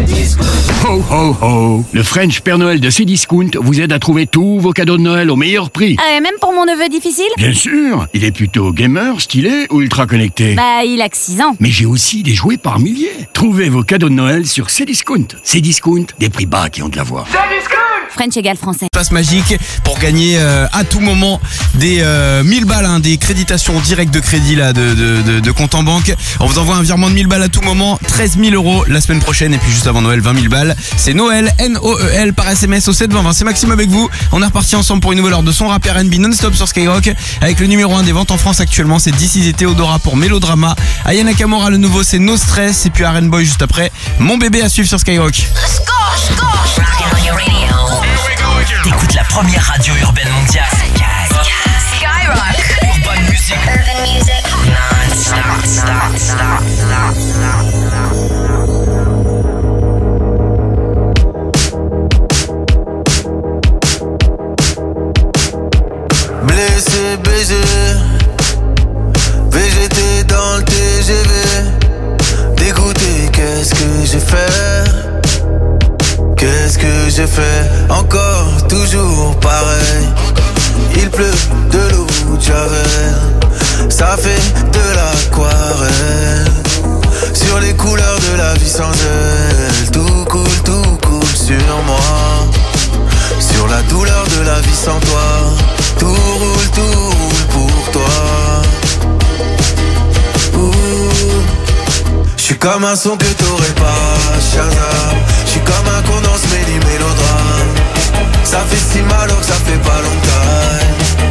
Ho ho ho! Le French Père Noël de Cdiscount vous aide à trouver tous vos cadeaux de Noël au meilleur prix. Ah, et même pour mon neveu difficile? Bien sûr! Il est plutôt gamer, stylé ou ultra connecté? Bah, il a que 6 ans. Mais j'ai aussi des jouets par milliers. Trouvez vos cadeaux de Noël sur Cdiscount. Cdiscount, des prix bas qui ont de la voix. French égale français. Passe magique pour gagner à tout moment des 1000 balles, hein, des créditations directes de crédit là, de compte en banque. On vous envoie un virement de 1000 balles à tout moment, 13 000 euros la semaine prochaine et puis juste avant Noël, 20 000 balles. C'est Noël, Noël par SMS au 72020. C'est Maxime avec vous. On est reparti ensemble pour une nouvelle heure de son rap R&B non-stop sur Skyrock avec le numéro 1 des ventes en France actuellement. C'est This Is et Théodora pour Mélodrama. Aya Nakamura le nouveau c'est No Stress et puis R&B Boy juste après. Mon bébé à suivre sur Skyrock. T'écoutes la première radio urbaine mondiale. Skyrock. Urban Music. Blessé, baisé, VGT dans le TGV. Dégoûté, qu'est-ce que j'ai fait? Qu'est-ce que j'ai fait? Encore, toujours pareil. Il pleut de l'eau de Javel. Ça fait de l'aquarelle. Sur les couleurs de la vie sans elle. Tout coule sur moi. Sur la douleur de la vie sans toi. Tout roule pour toi. J'suis comme un son que t'aurais pas, Shazam. J'suis comme un condensé mélodrame. Ça fait si mal alors que ça fait pas longtemps.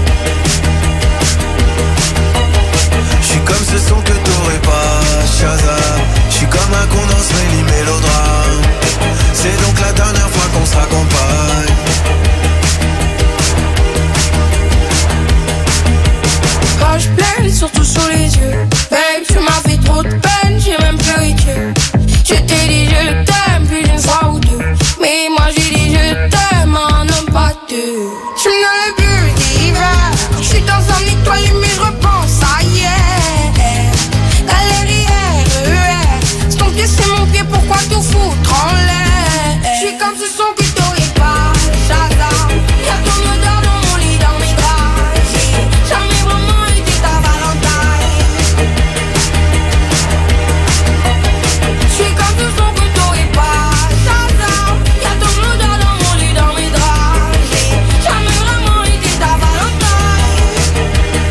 J'suis comme ce son que t'aurais pas, Shazam. J'suis comme un condensé mélodrame. C'est donc la dernière fois qu'on se raccompagne. Quand je pleure, surtout sur les yeux. Babe, tu m'as fait trop de peine, j'ai même pleuré que. Je t'ai dit je t'aime plus d'une fois ou deux. Mais moi j'ai dit je t'aime en homme pas deux. J'suis dans le but d'hiver. J'suis dans un étoile mais je repense à hier. Galerie RER. C'est ton pied, c'est mon pied, pourquoi tout foutre en l'air? J'suis comme ce son que t'aurais pas, Shazam. Y'a ton odeur dans mon lit, dans mes draps. J'ai jamais vraiment été ta Valentine. J'suis comme ce son que t'aurais pas, Shazam. Y'a ton odeur dans mon lit, dans mes draps. J'ai jamais vraiment été ta Valentine.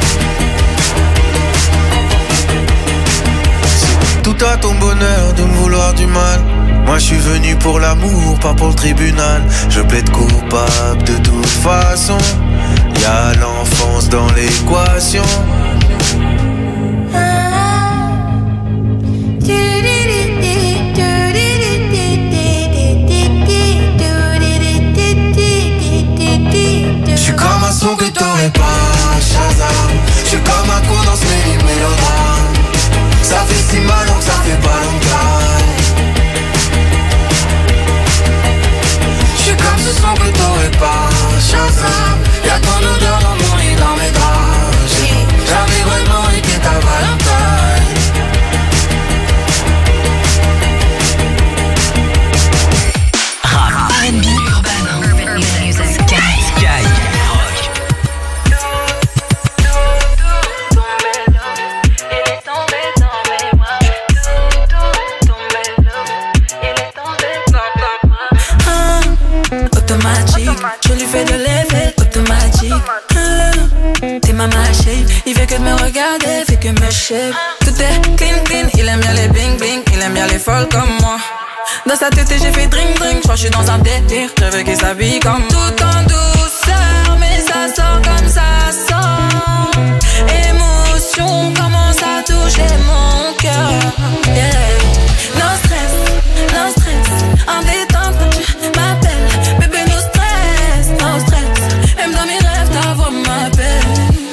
C'est tout à ton bonheur de me vouloir du mal. Moi je suis venu pour l'amour, pas pour le tribunal. Je plaide coupable de toute façon. Y'a l'enfance dans l'équation. J'suis comme un son que t'aurais pas, Shazam. J'suis comme un condensé mélodrame. Ça fait si mal donc ça fait pas longtemps. J'suis comme ce son que t'aurais pas, Shazam. Y'a ton odeur dans mon lit, dans mes draps. J'ai jamais vraiment été ta Valentine. Rap, R&B, urbain music, Sky. Je lui fais de l'effet automatique. T'es ma machine, il fait que de me regarder, fait que me shape. Tout est clean, il aime bien les bling bling, il aime bien les folles comme moi. Dans sa tête j'ai fait drink, je crois que je suis dans un délire. Je veux qu'il s'habille comme tout en douceur, mais ça sort comme ça sort. Émotion commence à toucher mon cœur. Yeah. No stress, en détente quand tu m'appelles. Bébé, no stress. Même dans mes rêves, ta voix m'appelle.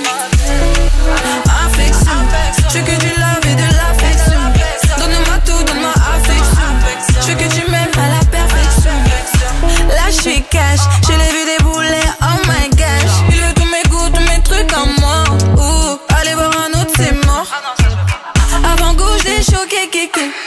Affection, je veux que tu love et de l'affection. Donne-moi tout, donne-moi affection. Je veux que tu m'aimes à la perfection. Là, je suis cash, je l'ai vu débouler, oh my gosh. Il veut tous mes goûts, tous mes trucs en moi. Allez voir un autre, c'est mort. Avant-goût, je l'ai choqué, kéké.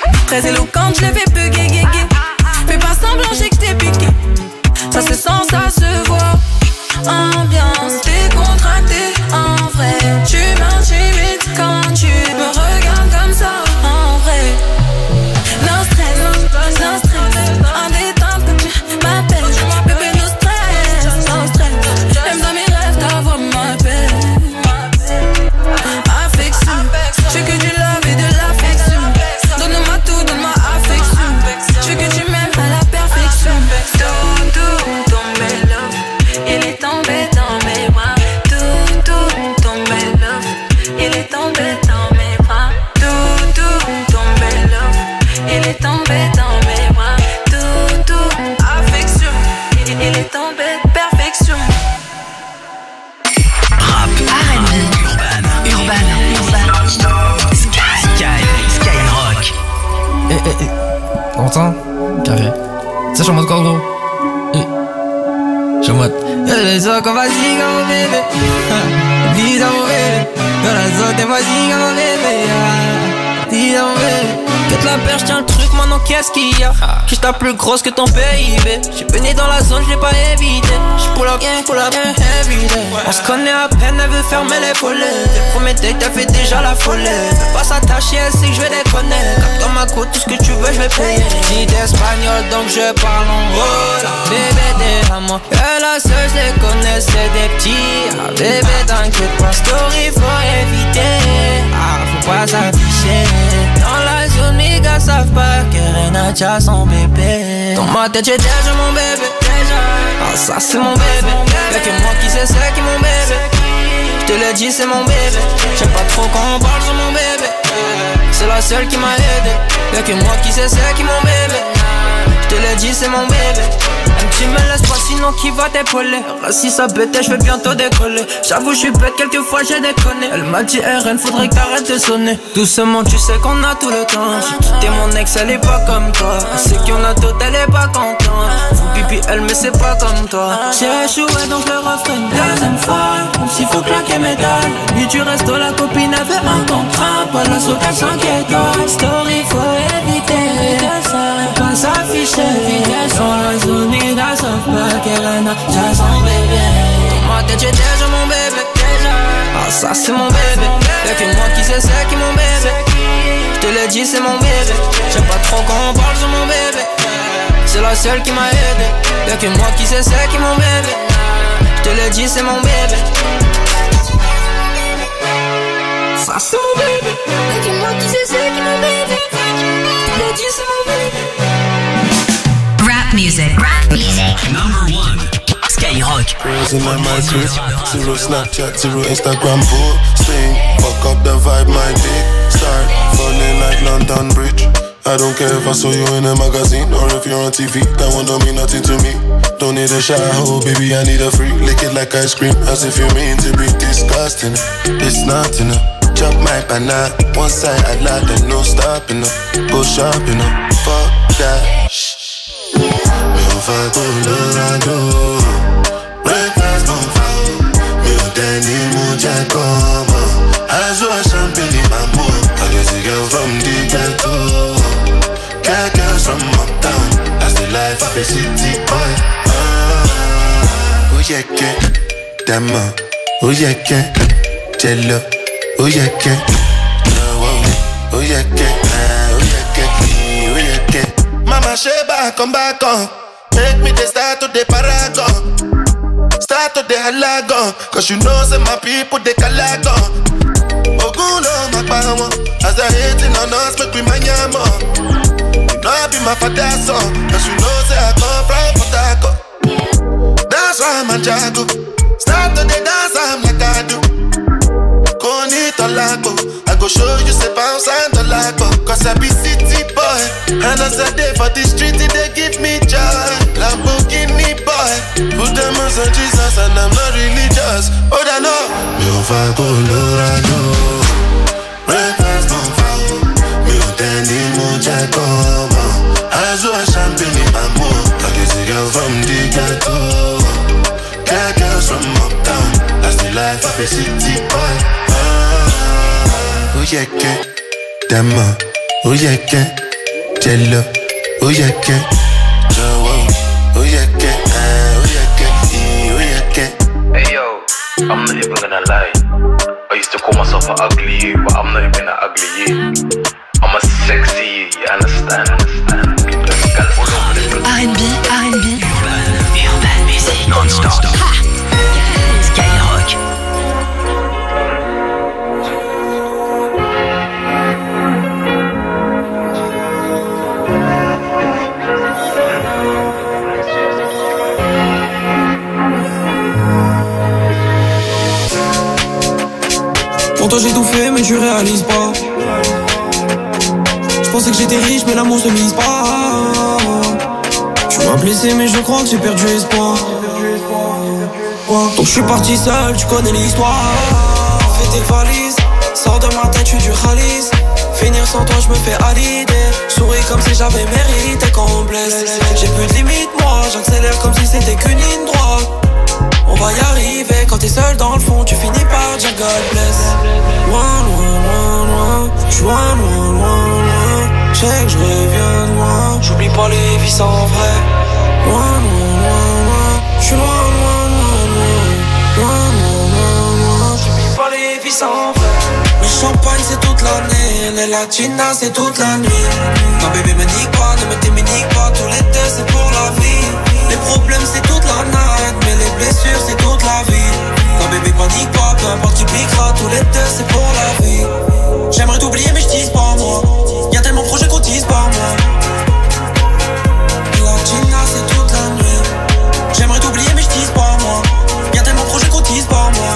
est tombé, moi. Tout, affection. Il est tombé, perfection. Rap, R&B, urban, Skyrock. T'entends? Carré. Ça, je suis en mode quoi, gros? Je suis en mode. Les autres, comme vas-y, comme mon bébé. Dis à mon bébé. Dans la zone, t'es vas-y, comme mon bébé. Dis à mon bébé. Quitte la perche, tiens le truc, maintenant qu'est-ce qu'il y a? Qui tape plus grosse que ton PIB. J'suis baigné dans la zone, j'l'ai pas évité. J'pull up, everyday. On se connaît à peine, elle veut fermer les volets. Dès le premier date, elle fait déjà la folie. Elle pas s'attacher, elle sait que j'vais déconner. Comme dans ma côte, tout ce que tu veux, j'vais payer. J'ai d'espagnol, donc je parle en rôle. Bébé, t'es à moi. Et la seule, j'les connais, c'est des petits. Bébé, t'inquiète pas, story, faut éviter. Faut pas s'afficher. Dans la zone, mes gars savent pas que Renacha son bébé. Dans ma tête j'ai déjà mon bébé. Ça c'est mon bébé. Y'a que moi qui sais c'est qui mon bébé. J'te l'ai dit c'est mon bébé. J'aime pas trop quand on parle sur mon bébé. C'est la seule qui m'a aidé. Y'a que moi qui sais c'est qui mon bébé. J'te l'ai dit c'est mon bébé. Tu me laisses pas sinon qui va t'épauler. Si ça bête je vais bientôt décoller. J'avoue je suis bête quelquefois j'ai déconné. Elle m'a dit RN faudrait que t'arrêtes de sonner. Doucement tu sais qu'on a tout le temps. J'ai quitté mon ex elle est pas comme toi. Elle sait qu'on a tout elle est pas contente. Faut pipi elle mais c'est pas comme toi. J'ai échoué donc je refais une deuxième fois. Comme s'il faut claquer mes dalles. Nuit du resto la copine avait un contrat. Pas la sauce à 5 étoiles. Story faut éviter. Pas s'afficher. Dans la zone ils savent pas qu'elle a déjà son bébé. Dans ma tête j'ai déjà mon bébé. Ça c'est mon bébé. Y'a que moi qui sais c'est qui mon bébé. J'te l'ai dit c'est mon bébé. J'aime pas trop quand on parle sur mon bébé. C'est la seule qui m'a aidé. Y'a que moi qui sais c'est qui mon bébé. J'te l'ai dit c'est mon bébé. Ça c'est mon bébé. Y'a que moi qui sais c'est qui mon bébé. J'te l'ai dit c'est mon bébé. Rap music. Number 1. Skyrock. Girls in my crib, zero Snapchat, zero Instagram posting. Fuck up the vibe, my dick start falling like London Bridge. I don't care if I saw you in a magazine or if you're on TV, that one don't mean nothing to me. Don't need a shower, baby, I need a freak. Lick it like ice cream, as if you mean to be disgusting. It's not enough. Chop my banana, one side I like and no stopping up. Go shopping up, fuck that. Fa Colorado, breakfast bon fa, mi ò tẹ́ni mú jẹ́ kọ́mọ. Aṣọ champagne mambo, I get a girl from the ghetto, get girls from uptown. That's the life of a city boy. Oh yeah, dama, oh yeah, jello, oh yeah, oh yeah, oh yeah, Mama Sheba, come back on. Make me the start to the paragon. Start to the halagon. Cause you know say my people they calagon. Ogulo my power. As they hating on us make we manyamo. You know I be my father's son. Cause you know say I come from Port Harcourt. That's why I'm a jago. Start to the dance I'm like I do. Koni tolago. I go show you say bounce and tolago. Cause I be city boy. And as I day for the street they give me joy. Lamborghini boy. Put them on some Jesus and I'm not religious. Oh I know. Mi ò fa Colorado. Breakfast bon fa. Mi ò tẹ́ni mú jẹ́ kọ́mọ. Aṣọ champagne mambo. I get a girl from the ghetto. Get girls from uptown. That's the life of a city boy. Oh yeah, dama. Oh yeah, jello. Oh yeah, oh yeah, Hey yo, I'm not even gonna lie. I used to call myself an ugly you, but I'm not even an ugly you. I'm a sexy you, you understand? R&B, urban music, non-stop. Skyrock. Pour toi j'ai tout fait mais tu réalises pas. Je pensais que j'étais riche mais l'amour se mise pas. blessé mais je crois que j'ai perdu espoir. Donc je suis parti seul, tu connais l'histoire. Fais tes valises, sors de ma tête, je suis du Khalis. Finir sans toi, je me fais à l'idée. Souris comme si j'avais mérité qu'on me blesse. J'ai plus de limite moi, j'accélère comme si c'était qu'une ligne droite. On va y arriver, quand t'es seul dans le fond, tu finis par dire God bless. Loin, loin, loin, loin, j'suis loin, loin, loin, loin. J'sais que je reviens de loin, j'oublie pas les vies sans vrai. Loin, loin, loin, loin, j'suis loin, loin, loin, loin, loin, loin, loin, j'oublie pas les vies sans vrai. Le champagne c'est toute l'année, les latinas c'est toute la nuit. Non bébé me nique pas, ne me t'éminique pas, tous les deux c'est pour la vie. Les problèmes c'est toute la night, mais les blessures c'est toute la vie. Non bébé panique pas, peu importe tu piqueras, tous les deux c'est pour la vie. J'aimerais t'oublier mais j'tise pas moi, y'a tellement de projets qu'on tise pas moi. Latina c'est toute la nuit. J'aimerais t'oublier mais j'tise pas moi, y'a tellement de projets qu'on tise pas moi.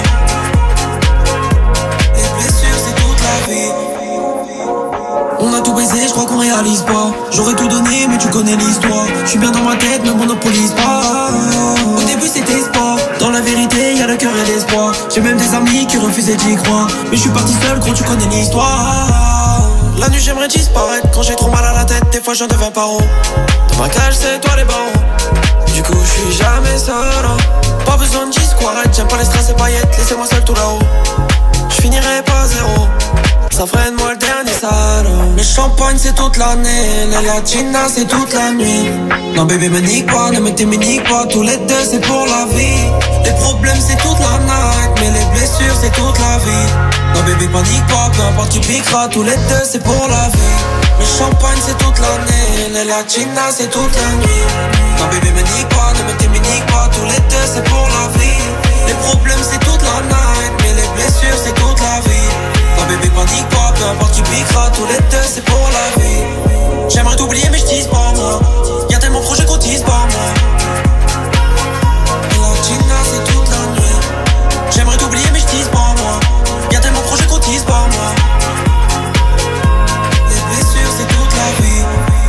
Les blessures c'est toute la vie. On a tout baisé, je crois qu'on réalise pas. J'aurais tout donné, mais tu connais l'histoire. Je suis bien dans ma tête, me monopolise pas. Au début c'était sport, dans la vérité y'a le cœur et l'espoir. J'ai même des amis qui refusaient d'y croire, mais je suis parti seul, gros tu connais l'histoire. La nuit j'aimerais disparaître, quand j'ai trop mal à la tête, des fois j'en deviens paro. Dans ma cage c'est toi les barreaux, du coup je suis jamais seul. Pas besoin de disquarette, j'aime pas les strass et paillettes. Laissez-moi seul tout là-haut, je finirai pas zéro. Ça freine moi le dernier salaud. Le champagne c'est toute l'année, les latinas c'est toute la nuit. Non bébé me nique pas, ne me t'éminique pas, tous les deux c'est pour la vie. Les problèmes c'est toute la night, mais les blessures c'est toute la vie. Non bébé panique pas, peu importe tu piqueras, tous les deux c'est pour la vie. Le champagne c'est toute l'année, les latinas c'est toute la nuit. Non bébé me nique pas, ne me t'éminique pas, tous les deux c'est pour la vie. Les problèmes c'est toute la night, mais les blessures c'est toute la vie. Non bébé panique pas, peu importe qui piquera, tous les deux c'est pour la vie. J'aimerais t'oublier mais j'tise pas moi, y'a tellement de projets qu'on tise pas moi. Latina c'est toute la nuit. J'aimerais t'oublier mais j'tise pas moi, y'a tellement de projets qu'on tise pas moi. Les blessures c'est toute la vie.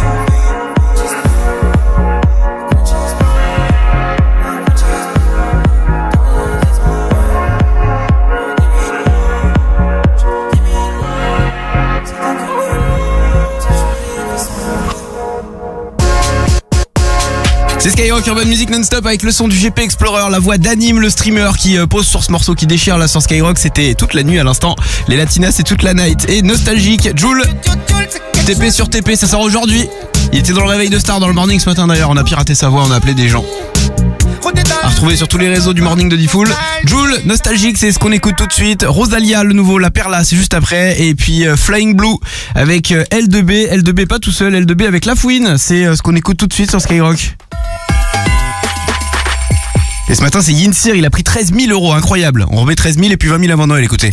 C'est Skyrock Urban Music non-stop avec le son du GP Explorer, la voix d'Anime, le streamer qui pose sur ce morceau qui déchire là sur Skyrock. C'était toute la nuit à l'instant, les latinas c'est toute la night. Et nostalgique, Jul, TP sur TP, ça sort aujourd'hui. Il était dans le réveil de Star dans le morning ce matin d'ailleurs, on a piraté sa voix, on a appelé des gens. À retrouver sur tous les réseaux du morning de Diffoul. Jul, nostalgique, c'est ce qu'on écoute tout de suite. Rosalia, le nouveau, La Perla, c'est juste après. Et puis Flying Blue avec L2B. L2B pas tout seul, L2B avec La Fouine. C'est ce qu'on écoute tout de suite sur Skyrock. Et ce matin c'est Yinsir, il a pris 13 000 euros, incroyable. On remet 13 000 et puis 20 000 avant Noël, écoutez.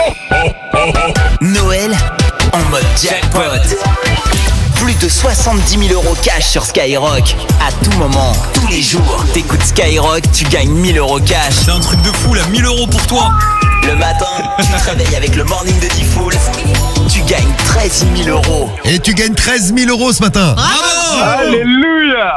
Noël en mode jackpot. Plus de 70 000 euros cash sur Skyrock. À tout moment, tous les jours. T'écoutes Skyrock, tu gagnes 1000 euros cash. C'est un truc de fou là, 1000 euros pour toi. Le matin, tu te réveilles avec le morning de Diffoul. Tu gagnes 13 000 euros. Et tu gagnes 13 000 euros ce matin. Bravo. Alléluia.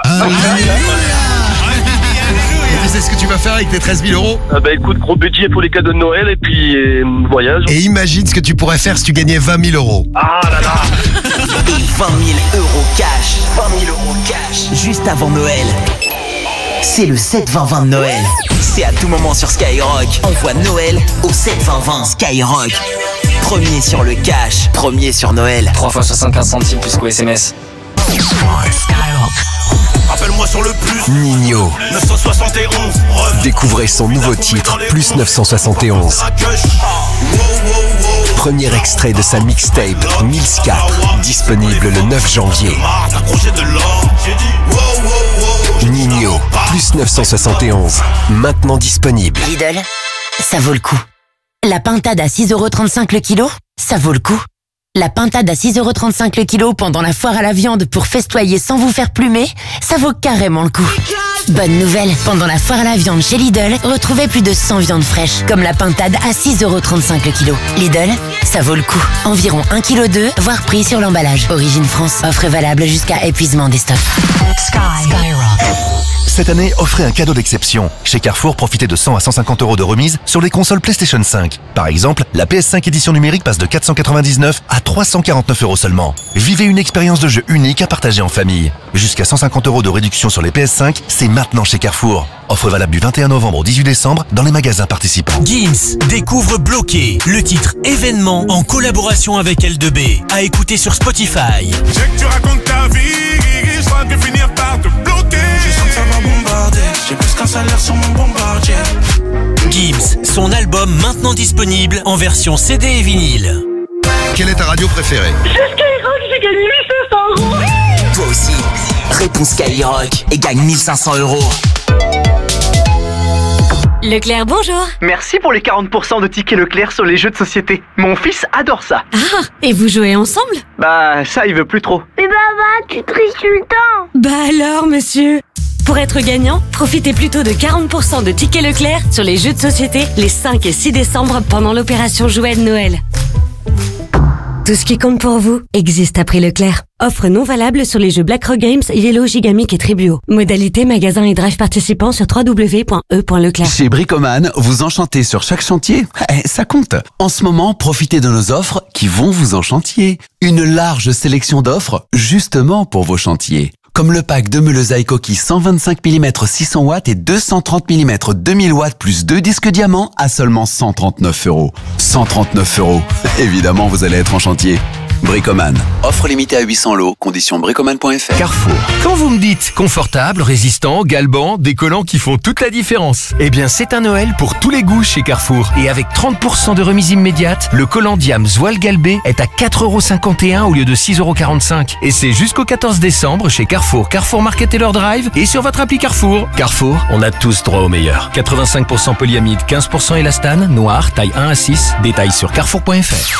Tu sais ce que tu vas faire avec tes 13 000 euros? Bah écoute, gros budget pour les cadeaux de Noël et puis voyage. Et imagine ce que tu pourrais faire si tu gagnais 20 000 euros. Ah là là. Et 20 000 euros cash. 20 000 euros cash. Juste avant Noël. C'est le 7-20-20 de Noël. C'est à tout moment sur Skyrock. Envoie Noël au 7-20-20. Skyrock. Premier sur le cash. Premier sur Noël. 3 fois 75 centimes plus qu'au SMS. Appelle-moi sur le plus Nino. 971. Découvrez son nouveau titre, Plus 971. Premier extrait de sa mixtape, Mills 4, disponible le 9 janvier. Nino, Plus 971, maintenant disponible. Lidl, ça vaut le coup. La pintade à 6,35€ le kilo, ça vaut le coup. La pintade à 6,35€ le kilo pendant la foire à la viande pour festoyer sans vous faire plumer, ça vaut carrément le coup. Bonne nouvelle, pendant la foire à la viande chez Lidl, retrouvez plus de 100 viandes fraîches, comme la pintade à 6,35€ le kilo. Lidl, ça vaut le coup. Environ 1,2 kg, voire prix sur l'emballage. Origine France, offre valable jusqu'à épuisement des stocks. Skyrock. Cette année, offrez un cadeau d'exception. Chez Carrefour, profitez de 100 à 150 € de remise sur les consoles PlayStation 5. Par exemple, la PS5 édition numérique passe de 499 à 349 € seulement. Vivez une expérience de jeu unique à partager en famille. Jusqu'à 150 € de réduction sur les PS5, c'est maintenant chez Carrefour. Offre valable du 21 novembre au 18 décembre dans les magasins participants. Gims découvre Bloqué, le titre événement en collaboration avec L2B. À écouter sur Spotify. Je sais que tu racontes ta vie, je crois que finir par te bloquer. Je sens que ça va bombarder, j'ai plus qu'un salaire sur mon bombardier. Gims, son album maintenant disponible en version CD et vinyle. Quelle est ta radio préférée? C'est Skyrock, j'ai gagné 1500 €. Toi aussi, réponds Skyrock et gagne 1500 €. Leclerc, bonjour. Merci pour les 40% de tickets Leclerc sur les jeux de société. Mon fils adore ça. Ah, et vous jouez ensemble? Bah, ça, il veut plus trop. Mais papa, tu triches tout le temps. Bah alors, monsieur. Pour être gagnant, profitez plutôt de 40% de tickets Leclerc sur les jeux de société les 5 et 6 décembre pendant l'opération Jouet de Noël. Tout ce qui compte pour vous existe à prix Leclerc. Offre non valable sur les jeux BlackRock Games, Yellow, Gigamic et Tribio. Modalité magasin et drive participants sur www.e.leclerc. Chez Bricoman, vous enchantez sur chaque chantier? Ça compte. En ce moment, profitez de nos offres qui vont vous enchantier. Une large sélection d'offres justement pour vos chantiers. Comme le pack de meules Aikoki 125 mm 600 watts et 230 mm 2000 watts plus 2 disques diamants à seulement 139 €. 139 €. Évidemment, vous allez être en chantier. Bricoman. Offre limitée à 800 lots. Conditions bricoman.fr. Carrefour. Quand vous me dites confortable, résistant, galbant, des collants qui font toute la différence, eh bien c'est un Noël pour tous les goûts chez Carrefour. Et avec 30% de remise immédiate, le collant Diams Voile Galbé est à 4,51 € au lieu de 6,45 €. Et c'est jusqu'au 14 décembre chez Carrefour, Carrefour Market et leur drive et sur votre appli Carrefour. Carrefour, on a tous droit au meilleur. 85% polyamide, 15% élastane, noir, taille 1 à 6. Détails sur carrefour.fr.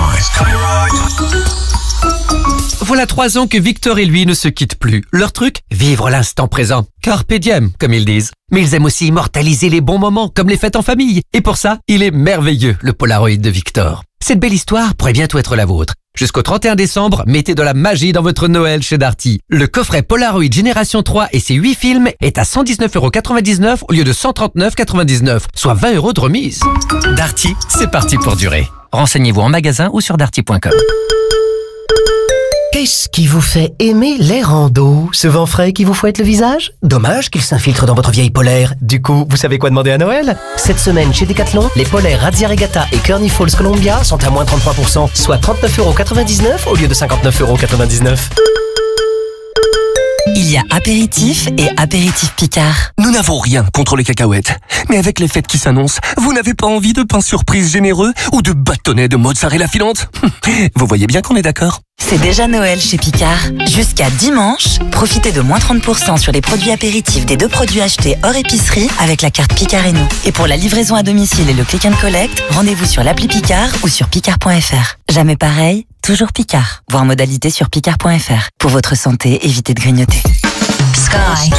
Voilà 3 ans que Victor et lui ne se quittent plus. Leur truc, vivre l'instant présent. Carpe diem, comme ils disent. Mais ils aiment aussi immortaliser les bons moments, comme les fêtes en famille. Et pour ça, il est merveilleux, le Polaroid de Victor. Cette belle histoire pourrait bientôt être la vôtre. Jusqu'au 31 décembre, mettez de la magie dans votre Noël chez Darty. Le coffret Polaroid Génération 3 et ses 8 films est à 119,99 € au lieu de 139,99 €, soit 20 € de remise. Darty, c'est parti pour durer. Renseignez-vous en magasin ou sur darty.com. Qu'est-ce qui vous fait aimer les randos? Ce vent frais qui vous fouette le visage? Dommage qu'il s'infiltre dans votre vieille polaire. Du coup, vous savez quoi demander à Noël? Cette semaine, chez Decathlon, les polaires Razzia Regatta et Kearney Falls Columbia sont à moins 33%, soit 39,99 € au lieu de 59,99 €. Il y a apéritif et apéritif Picard. Nous n'avons rien contre les cacahuètes. Mais avec les fêtes qui s'annoncent, vous n'avez pas envie de pain surprise généreux ou de bâtonnets de mozzarella filante? Vous voyez bien qu'on est d'accord. C'est déjà Noël chez Picard. Jusqu'à dimanche, profitez de moins 30% sur les produits apéritifs des 2 produits achetés hors épicerie avec la carte Picard et nous. Et pour la livraison à domicile et le click and collect, rendez-vous sur l'appli Picard ou sur picard.fr. Jamais pareil, toujours Picard. Voir modalité sur picard.fr. Pour votre santé, évitez de grignoter. Sky.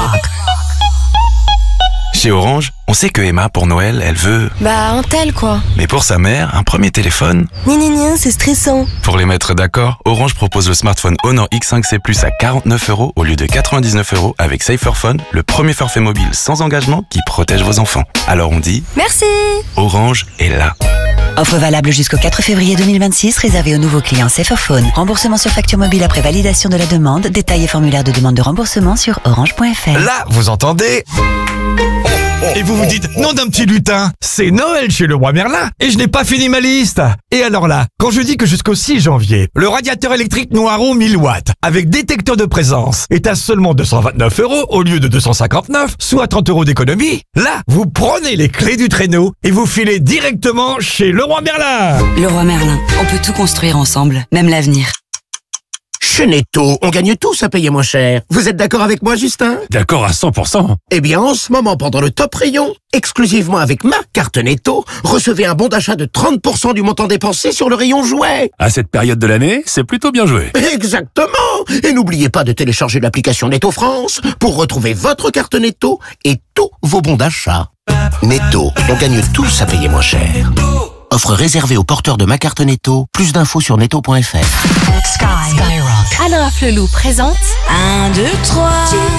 Chez Orange, on sait que Emma, pour Noël, elle veut... Bah, un tel, quoi. Mais pour sa mère, un premier téléphone. C'est stressant. Pour les mettre d'accord, Orange propose le smartphone Honor X5C Plus à 49 € au lieu de 99 € avec Saferphone, le premier forfait mobile sans engagement qui protège vos enfants. Alors on dit... Merci. Orange est là. Offre valable jusqu'au 4 février 2026, réservée aux nouveaux clients Saferphone. Remboursement sur facture mobile après validation de la demande. Détails et formulaire de demande de remboursement sur orange.fr. Là, vous entendez? Et vous vous dites, nom d'un petit lutin, c'est Noël chez le roi Merlin et je n'ai pas fini ma liste. Et alors là, quand je dis que jusqu'au 6 janvier, le radiateur électrique Noiron 1000 watts avec détecteur de présence est à seulement 229 € au lieu de 259, soit 30 € d'économie, là, vous prenez les clés du traîneau et vous filez directement chez le roi Merlin. Le roi Merlin, on peut tout construire ensemble, même l'avenir. Chez Netto, on gagne tous à payer moins cher. Vous êtes d'accord avec moi, Justin? D'accord à 100%. Eh bien, en ce moment, pendant le top rayon, exclusivement avec ma carte Netto, recevez un bon d'achat de 30% du montant dépensé sur le rayon jouets. À cette période de l'année, c'est plutôt bien joué. Exactement. Et n'oubliez pas de télécharger l'application Netto France pour retrouver votre carte Netto et tous vos bons d'achat. Netto, on gagne tous à payer moins cher. Offre réservée aux porteurs de ma carte Netto. Plus d'infos sur netto.fr. Skyrock. Alain Flelou présente 1, 2, 3.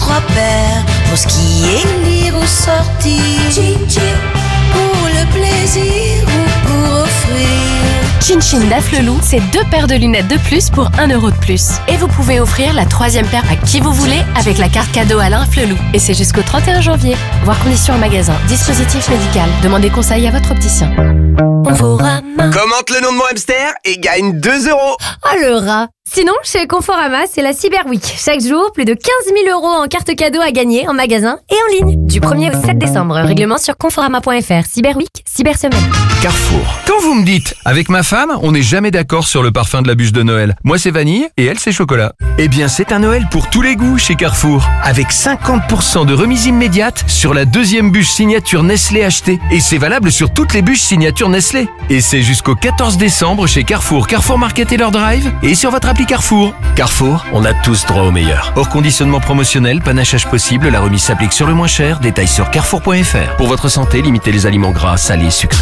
repère pour ce qui est lire ou sortir. Pour le plaisir ou pour offrir. Chin Chin d'Afflelou, c'est 2 paires de lunettes de plus pour 1 € de plus. Et vous pouvez offrir la 3e paire à qui vous voulez avec la carte cadeau Alain Afflelou. Et c'est jusqu'au 31 janvier. Voir conditions en magasin. Dispositif médical. Demandez conseil à votre opticien. Commente le nom de mon hamster et gagne 2 €. Oh le rat. Sinon, chez Conforama, c'est la Cyber Week. Chaque jour, plus de 15 000 € en cartes cadeaux à gagner en magasin et en ligne. Du 1er au 7 décembre. Règlement sur conforama.fr. Cyber Week, Cyber Semaine. Carrefour. Quand vous me dites, avec ma femme, on n'est jamais d'accord sur le parfum de la bûche de Noël. Moi c'est vanille et elle c'est chocolat. Eh bien c'est un Noël pour tous les goûts chez Carrefour. Avec 50% de remise immédiate sur la 2e bûche signature Nestlé achetée. Et c'est valable sur toutes les bûches signature Nestlé. Et c'est jusqu'au 14 décembre chez Carrefour, Carrefour Market et leur drive et sur votre appli Carrefour. Carrefour, on a tous droit au meilleur. Hors conditionnement promotionnel, panachage possible, la remise s'applique sur le moins cher. Détails sur carrefour.fr. Pour votre santé, limitez les aliments gras, salés, sucrés.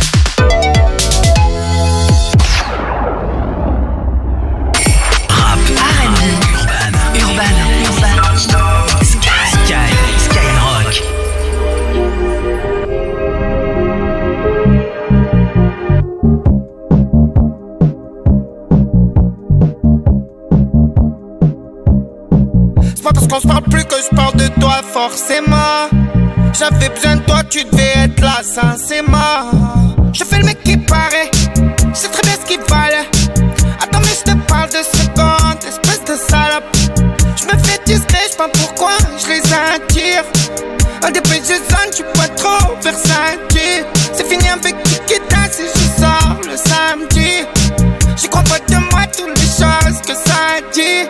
Parce qu'on se parle plus que je parle de toi forcément. J'avais besoin de toi, tu devais être là sincèrement. Je fais le mec qui paraît, je sais très bien ce qu'il valait. Attends mais je te parle de secondes, espèce de salope. Je me fais discret, je sais pas pourquoi je les attire. Un des plus jeunes, tu peux trop versatile. C'est fini avec Kikita si je sors le samedi. J'y crois pas de moi toutes les choses que ça dit.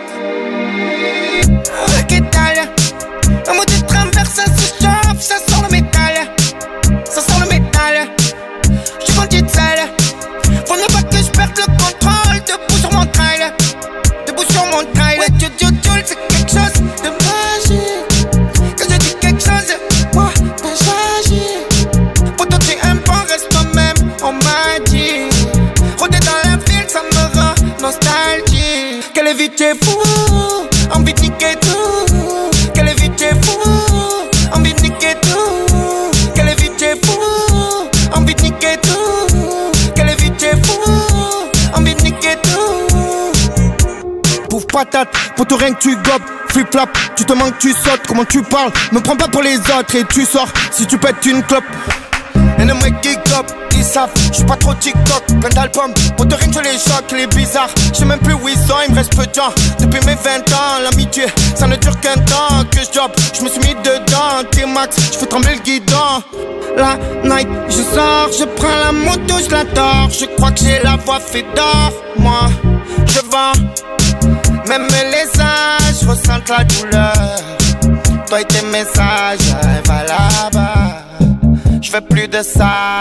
Un mot de travers, ça se chauffe, ça sent le métal. Ça sent le métal. J'suis vendu de sale. Faut ne pas que je perde le contrôle. Debout sur mon trail. Debout sur mon trail. Ouais, Joule, c'est quelque chose de magique. Quand je dis quelque chose, moi, ben j'agis. Pour toi, t'es un bon, reste toi-même, on m'a dit. Rôder dans la ville, ça me rend nostalgique. Quelle vie t'es fou, envie de niquer tout. Quelle vie t'es fou, envie de niquer tout. Quelle vie t'es fou, envie de niquer tout. Quelle vie t'es fou, envie de niquer tout. Pouf patate, pour tout rien que tu gobes. Flip-flap, tu te manques, tu sautes. Comment tu parles, me prends pas pour les autres. Et tu sors, si tu pètes une clope. Et les mecs qui gobent, ils savent, j'suis pas trop TikTok. Plein d'albums, pour te rien que je les choque, il est bizarre. J'sais même plus où ils sont, il me reste peu de temps. Depuis mes 20 ans, l'amitié, ça ne dure qu'un temps. Que je job, j'me suis mis dedans. T-Max, j'fais trembler le guidon. La night, je sors, je prends la moto, je la dors. Je crois que j'ai la voix fait d'or. Moi, je vends, même les âges ressentent la douleur. Toi et tes messages, va là-bas. Je veux plus de ça.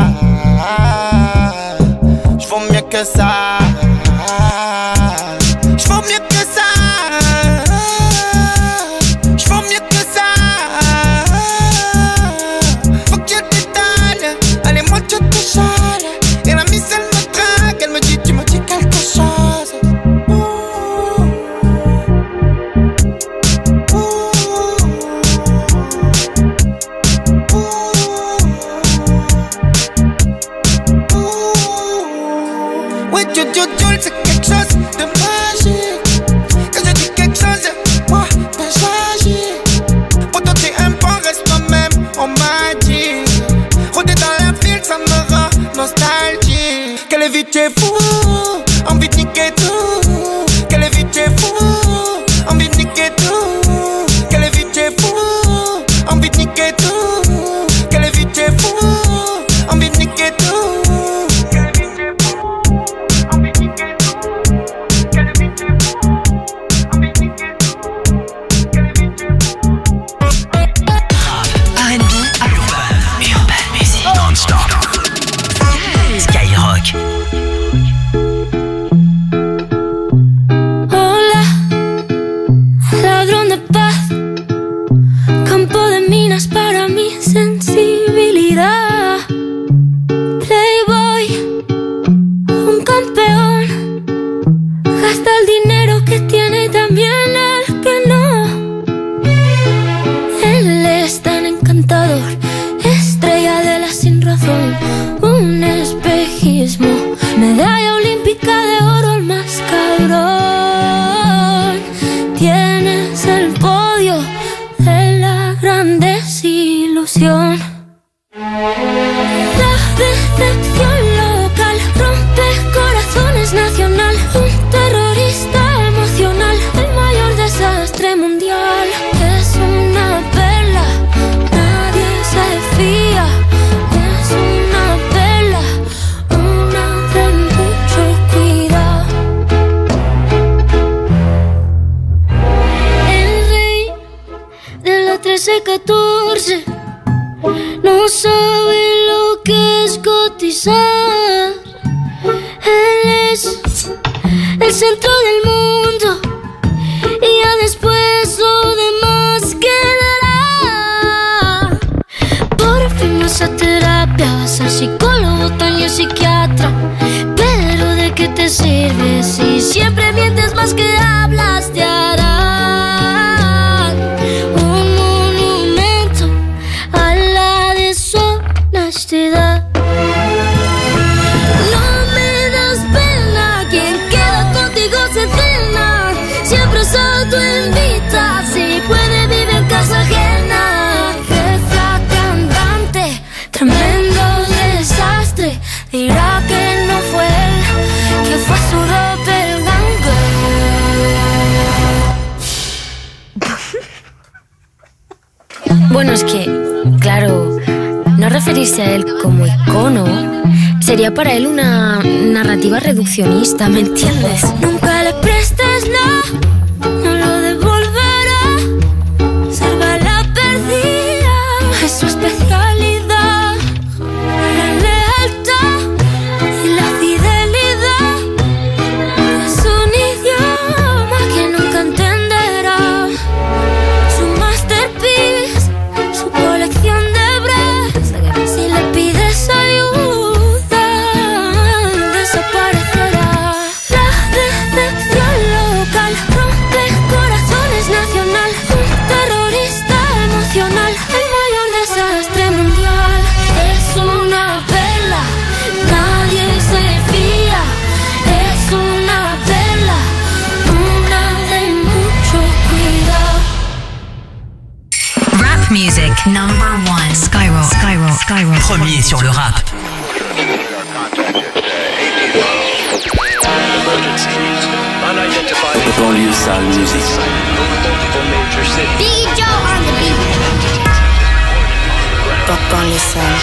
Je vaux mieux que ça. Je vaux mieux que ça. Je vaux mieux que ça. Faut que je t'étale. Allez, moi je te chale. Et la mise elle me traque. Elle me dit, tu me dis quelque chose. Joule, c'est quelque chose de magique. Quand je dis quelque chose, moi, ben j'agis. Pour toi, t'es un bon, reste toi-même, on m'a dit. Rôder dans la ville, ça me rend nostalgique. Quelle vie t'es fou, envie de niquer tout. Quelle vie t'es fou, envie de niquer tout. Quelle vie t'es fou, envie de niquer tout. Quelle vie t'es fou, envie de niquer tout. Skyrock. desilusión. La decepción local rompe corazones nacional. Un terrorista emocional, el mayor desastre mundial. Es una perla, nadie se fía. Es una perla, una de mucho cuidado. El rey de la 13-14 no sabe lo que es cotizar. Él es el centro del mundo y ya después lo demás quedará. Por fin vas a terapia, vas al psicólogo, también psiquiatra. Pero ¿de qué te sirve si siempre mientes más que hablas? Te harán un monumento a la deshonestidad. No me das pena, quien queda contigo se cena. Siempre se autoinvita, si puede vive en casa ajena. Jefa cantante, tremendo desastre. Dirá que no fue él, que fue su doppelganger. Bueno, es que, claro, no referirse a él como icono sería para él una narrativa reduccionista, ¿me entiendes? Nunca le prestes nada, no lo devolverá. Salva la perdida, es su especialidad. La lealtad y la fidelidad es un idioma que nunca entenderá. Su masterpiece, su colección de breves. Si le pides ayuda, desaparecerá. La decepción local rompe corazones nacional. Un terrorista emocional, el mayor desastre mundial. Es una perla, nadie se fía. Es una perla, una de mucho cuidado. Rap music number 1. Skyrock. Premier sur le rap. Banlieue sale musique. Big Joe on the beat. Banlieue sale.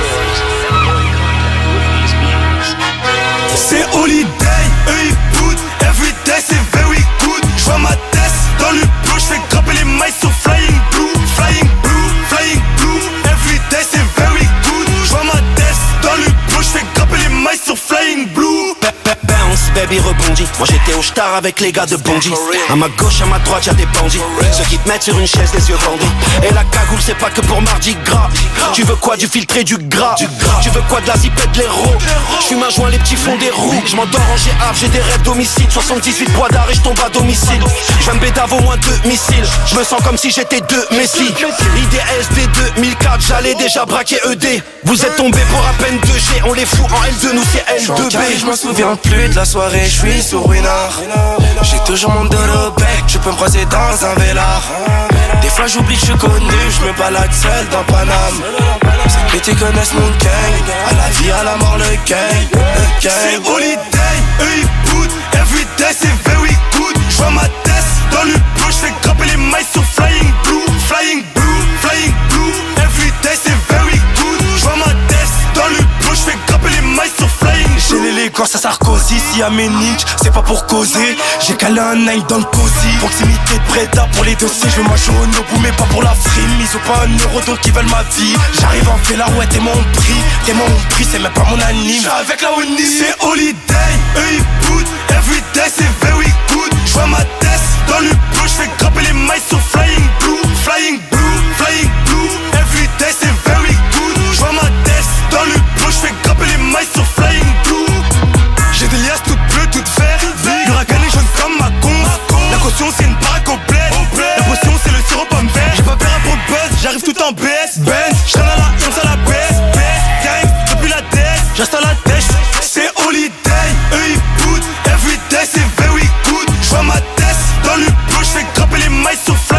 C'est holiday, eux ils boutent. Everyday c'est very good. J'vois ma tête dans le bleu, j'fais grimper les mailles sur flying blue. Flying blue, flying blue. Everyday c'est very good. J'vois ma tête dans le bleu, j'fais grimper les mailles sur flying blue. Bounce, baby rebondit. Moi j'étais au star avec les gars de Bondy. À ma gauche, à ma droite, y'a des bandits. Ceux qui te mettent sur une chaise, les yeux bandits. Et la cagoule, c'est pas que pour Mardi Gras. Tu veux quoi, du filtré, du gras? Tu veux quoi, de la zipette, de l'héros? J'fume un joint, les petits fonds des roues. J'm'endors en GA, j'ai des rêves d'homicide. 78 bois d'arrêt, j'tombe à domicile. J'vais me bédave au moins 2 missiles. J'me sens comme si j'étais 2 Messi. IDS des 2004, j'allais déjà braquer ED. Vous êtes tombés pour à peine 2G. On les fout en L2, nous c'est L2B. Je m'en souviens plus de la soirée, je suis sur Ruinard. J'ai toujours mon dos au bec, tu peux me croiser dans un vélard. Des fois j'oublie que je suis connu, je me balade seul dans Paname. Ces petits connaissent mon gang, à la vie, à la mort, le gang. C'est holiday, eux ils boutent. Everyday c'est very good. J'vois ma tête dans le bleu, j'fais grimper les mailles sur flying blue. Flying blue, flying blue. Everyday c'est very good. J'vois ma tête dans le bleu, j'fais grimper les mailles sur flying blue. J'ai l'élégance à Sarkozy, si à mes niches, c'est pas pour causer. J'ai calé un nine dans le cosy. Proximité de Breda pour les dossiers, je veux ma jaune au bout mais pas pour la frime. Ils ont pas un euro donc ils veulent ma vie. J'arrive en fait la ouais, t'es mon prix. T'es mon prix, c'est même pas mon anime. J'suis avec la Winnie. C'est holiday, eux ils boutent. Everyday c'est very good. J'vois ma tête dans le bleu, j'fais grimper les mailles sur flying blue. Flying blue, flying blue. Everyday c'est very good. J'vois ma tête dans le bleu, j'fais grimper les mailles sur flying blue. J'ai des liasses toutes bleues, toutes vertes. L'huracan est jaune comme ma con. La caution c'est une baraque au bled. La potion c'est le sirop pomme vert. J'ai pas peur pour le buzz, j'arrive tout en BS. Benz, j'traîne à la comme ça la baisse. Gang, depuis la tête, j'reste à la tête. C'est holiday, eux ils boutent. Everyday c'est very good. J'vois ma tête dans le bleu, j'fais grimper les mailles sur fly.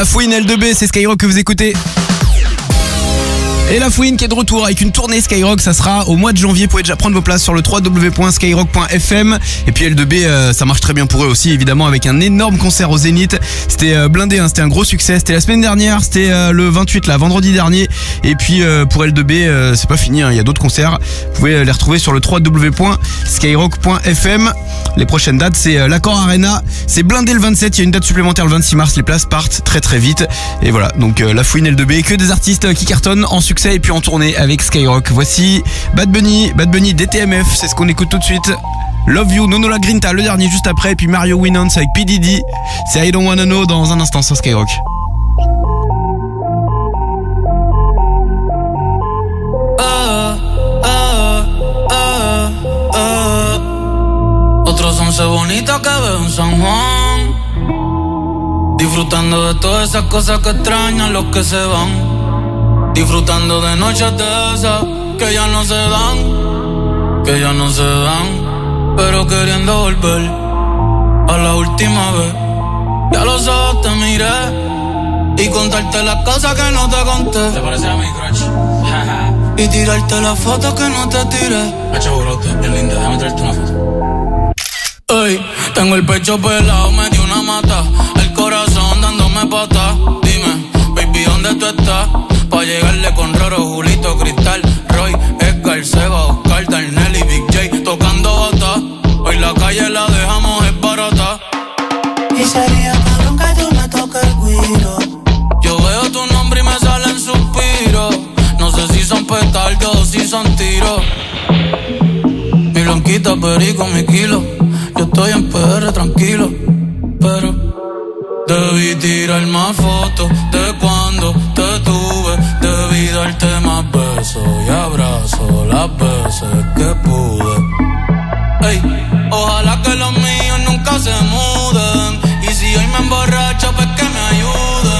La Fouine L2B, c'est Skyrock que vous écoutez. Et La Fouine qui est de retour avec une tournée Skyrock, ça sera au mois de janvier. Vous pouvez déjà prendre vos places sur le www.skyrock.fm. Et puis L2B, ça marche très bien pour eux aussi, évidemment, avec un énorme concert au Zénith. C'était blindé, hein, c'était un gros succès. C'était la semaine dernière, c'était le 28, là, vendredi dernier. Et puis pour L2B, c'est pas fini, hein, il y a d'autres concerts. Vous pouvez les retrouver sur le www.skyrock.fm. Les prochaines dates, c'est l'Accor Arena. C'est blindé le 27, il y a une date supplémentaire le 26 mars. Les places partent très très vite. Et voilà, donc La Fouine L2B, que des artistes qui cartonnent en succès et puis en tournée avec Skyrock. Voici Bad Bunny DTMF, c'est ce qu'on écoute tout de suite. Love You, Nono La Grinta, le dernier juste après. Et puis Mario Winans avec P. Diddy. C'est I Don't Wanna Know dans un instant sur Skyrock. Otros 11 bonitas que veo en San Juan, disfrutando de todas esas cosas que extrañan los que se van, disfrutando de noches de esas que ya no se dan, pero queriendo volver a la última vez. Ya a los ojos te miré y contarte las cosas que no te conté. ¿Te parece a mi crush? Y tirarte las fotos que no te tiré. Hacho brote, bien linda, déjame traerte una foto. Ey, tengo el pecho pelado, me dio una mata, el corazón dándome patas. Dime, baby, ¿dónde tú estás? Pa' llegarle con Roro, Julito, Cristal, Roy, Edgar, Seba, Oscar, Darnell y Big J tocando bata. Hoy la calle la dejamos es barata. Y sería cabrón que tú me toques el guiro. Yo veo tu nombre y me salen suspiros. No sé si son petardos o si son tiros. Mi blanquita, perico, mi kilo. Yo estoy en PR tranquilo, pero debí tirar más fotos de cuando te tuve. Debí darte más besos y abrazos las veces que pude. Ey, ojalá que los míos nunca se muden. Y si hoy me emborracho, pues que me ayuden.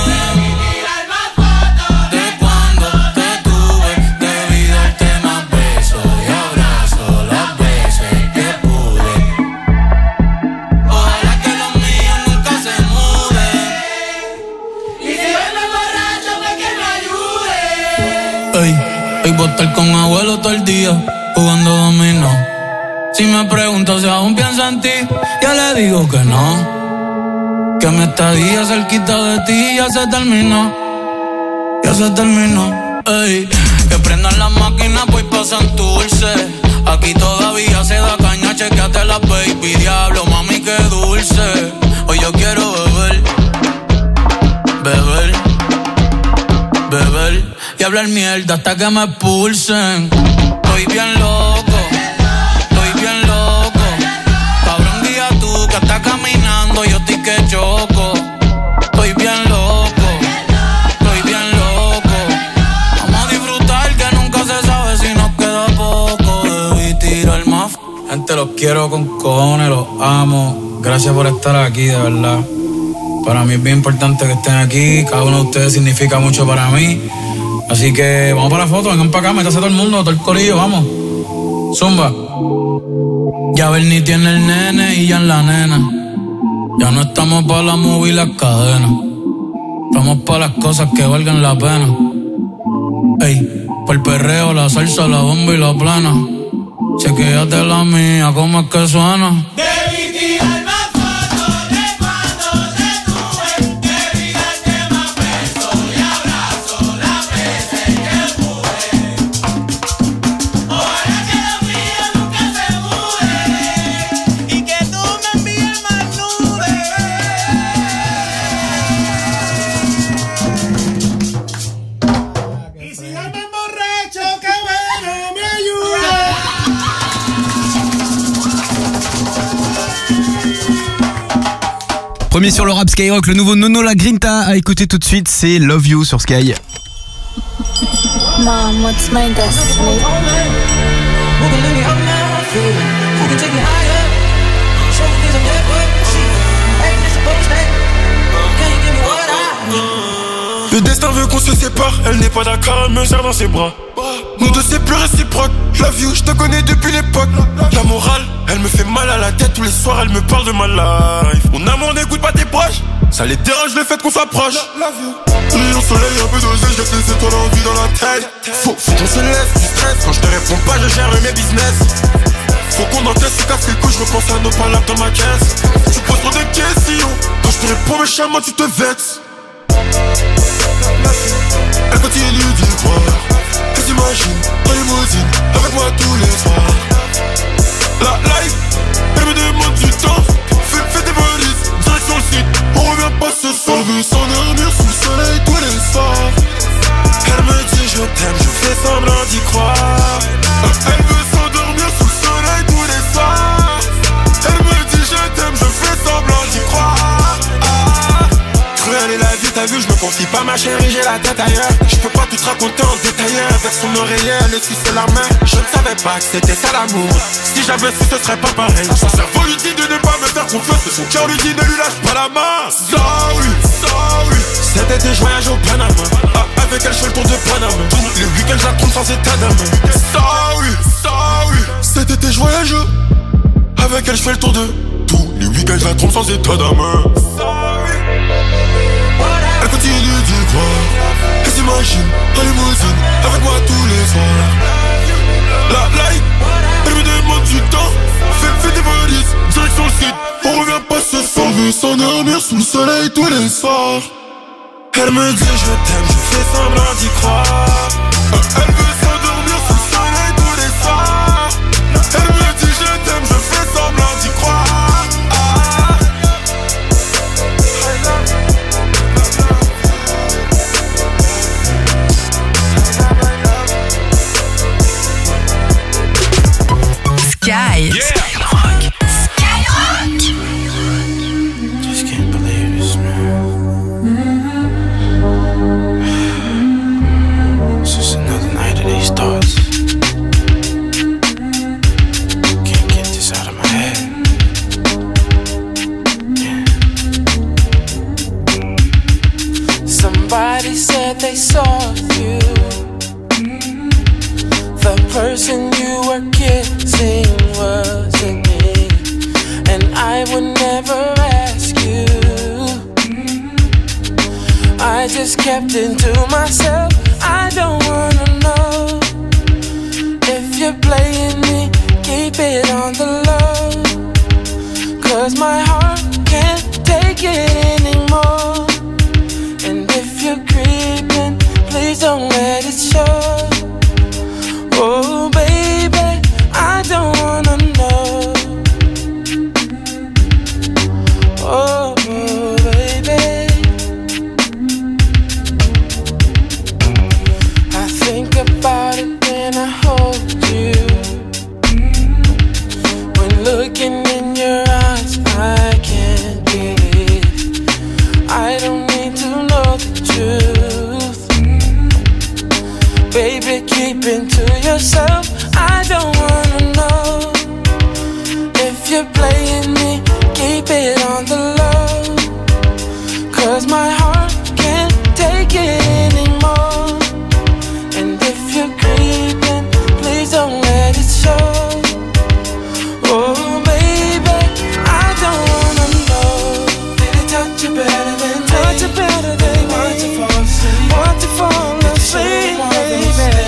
Hoy voy a estar con abuelo todo el día jugando dominó. Si me preguntas si aún pienso en ti, ya le digo que no. Que mi estadía cerquita de ti ya se terminó. Ya se terminó. Ey, que prendan las máquinas pues pasan dulce. Aquí todavía se da caña, chequeate la baby. Diablo, mami, qué dulce. Hoy yo quiero beber, beber, beber y hablar mierda hasta que me expulsen. Estoy bien loco, estoy bien loco. Cabrón, guía tú que estás caminando, yo estoy que choco. Estoy bien loco, estoy bien loco. Vamos a disfrutar que nunca se sabe si nos queda poco. Debí tirar más. Gente, los quiero con cojones, los amo. Gracias por estar aquí, de verdad. Para mí es bien importante que estén aquí. Cada uno de ustedes significa mucho para mí. Así que vamos para la foto, vengan para acá, métase todo el mundo, todo el corillo, vamos. Zumba. Ya Bernie tiene el nene y ya en la nena. Ya no estamos para la movie y las cadenas. Estamos para las cosas que valgan la pena. Ey, para el perreo, la salsa, la bomba y la plana. Chequéate la mía, ¿cómo es que suena? Debí tirar más fotos de cuando te tuve. Debí darte más besos y abrazos las veces que pude. Ojalá que los míos nunca se muden y que tú me envíes más nubes. Y si yo me emborracho, que bueno me ayude. Premier sur le rap Skyrock, le nouveau Nono La Grinta à écouter tout de suite, c'est Love You sur Sky. Mom, what's my destiny? Le destin veut qu'on se sépare, elle n'est pas d'accord, elle me serre dans ses bras. Nous deux c'est plus réciproque, love you, je te connais depuis l'époque. La morale, elle me fait mal à la tête, tous les soirs elle me parle de ma life. Mon amour n'écoute pas tes proches, Ça les dérange le fait qu'on s'approche. Rayon soleil, un peu d'oseille, je laisse les étoiles en vie dans la tête. Faut qu'on se laisse du stress. Quand je te réponds pas, je gère mes business. Faut qu'on encaisse, se casse les couilles, je repense à nos palabres dans ma caisse. Tu poses trop de questions. Quand je te réponds méchamment, tu te vexes. Elle continue d'y croire. Que t'imagines, en limousine, avec moi tous les soirs. La life, elle me demande du temps. Fais tes valises, direction le site. On revient pas ce soir. Elle veut s'endormir sous le soleil tous les soirs. Elle me dit je t'aime, je fais semblant d'y croire. Elle veut s'endormir sous le soleil tous les soirs. Elle me dit je t'aime, je fais semblant d'y croire. Cruelle est la vie, t'as vu, je me confie pas ma chérie, j'ai la tête ailleurs. Je peux pas tout te raconter en détail. Avec son oreiller, elle essuie la main. Je ne savais pas que c'était ça l'amour. Si j'avais su, ce serait pas pareil. Son cerveau lui dit de ne pas me faire confiance, et son cœur lui dit ne lui lâche pas la main. Sorry, sorry. Cet été je voyage au Panama. Avec elle je fais le tour de Panama. Tous les week-ends je la trompe sans état d'âme. Sorry, sorry. Cet été je voyage. Avec elle je fais le tour de. Tous les week-ends je la trompe sans état d'âme. Sorry. Elle continue d'y croire. Elle s'imagine en limousine avec moi tous les soirs. La life, elle me demande du temps. Fais des valises, direction le site. On revient pas ce soir. Elle veut s'endormir sous le soleil tous les soirs. Elle me dit je t'aime, je fais semblant d'y croire. Elle veut s'endormir sous le soleil tous les soirs. Elle me dit je t'aime, je fais semblant d'y croire. Sky. Yeah. Skyrock. Skyrock. Just can't believe this, man. It's just another night of these thoughts. Can't get this out of my head. Yeah. Somebody said they saw you. The person you were kissing wasn't me, and I would never ask you. I just kept it to myself. I don't wanna know if you're playing me. Keep it on the low, 'cause my heart can't take it anymore. And if you're creeping, please don't let it show. Oh baby, I don't wanna know. Oh baby, I think about it when I hold you. When looking in your eyes, I can't believe I don't need to know the truth. Baby, keep it to yourself. I don't wanna know if you're playing me. Keep it on the low, 'cause my heart can't take it anymore. And if you're creeping, please don't let it show. Oh baby, I don't wanna know. Did it touch you better than me? Touch you better than me? Want to fall asleep? Want to fall asleep, baby?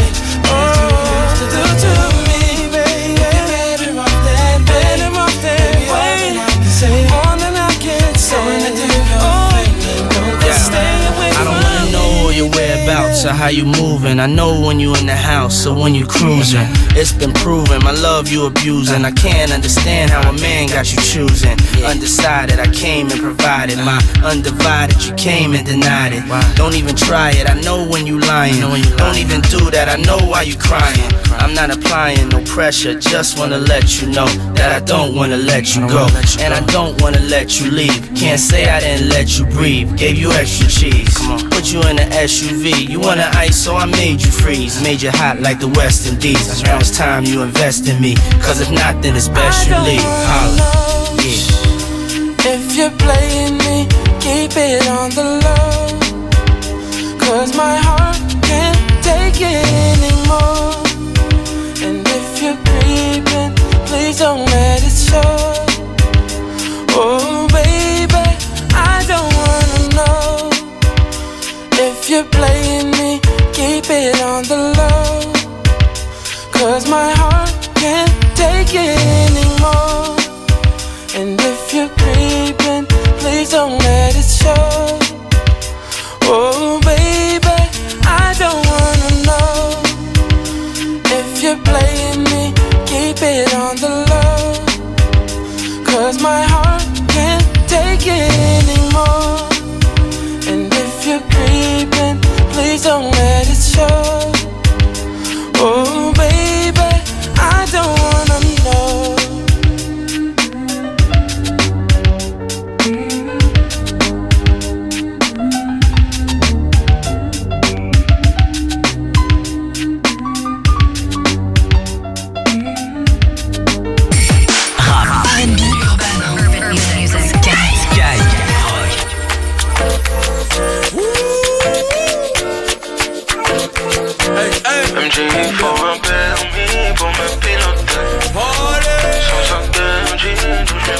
So how you moving? I know when you in the house, so when you cruising, it's been proven my love you abusing. I can't understand how a man got you choosing. Undecided, I came and provided my undivided. You came and denied it. Don't even try it. I know when you lying. Don't even do that. I know why you crying. I'm not applying no pressure. Just wanna let you know that I don't wanna let you go, and I don't wanna let you leave. Can't say I didn't let you breathe. Gave you extra cheese. Put you in an SUV. You wanna ice, so I made you freeze. Made you hot like the West Indies. Now it's time you invest in me, 'cause if not, then it's best you leave. Holla. Yeah. If you're playing me, keep it on the low, 'cause my heart can't take it anymore. And if you're creeping, please don't let it show. Oh baby, I don't want it anymore. And if you're creeping, please don't let it show. Oh baby, I don't wanna know. If you're playing me, keep it on the low. 'Cause my heart can't take it anymore. And if you're creeping, please don't let it show. Oh baby, I don't wanna know. R&B, urban music, Sky Rock. MJ faut un permis pour me piloter. Sans interdit,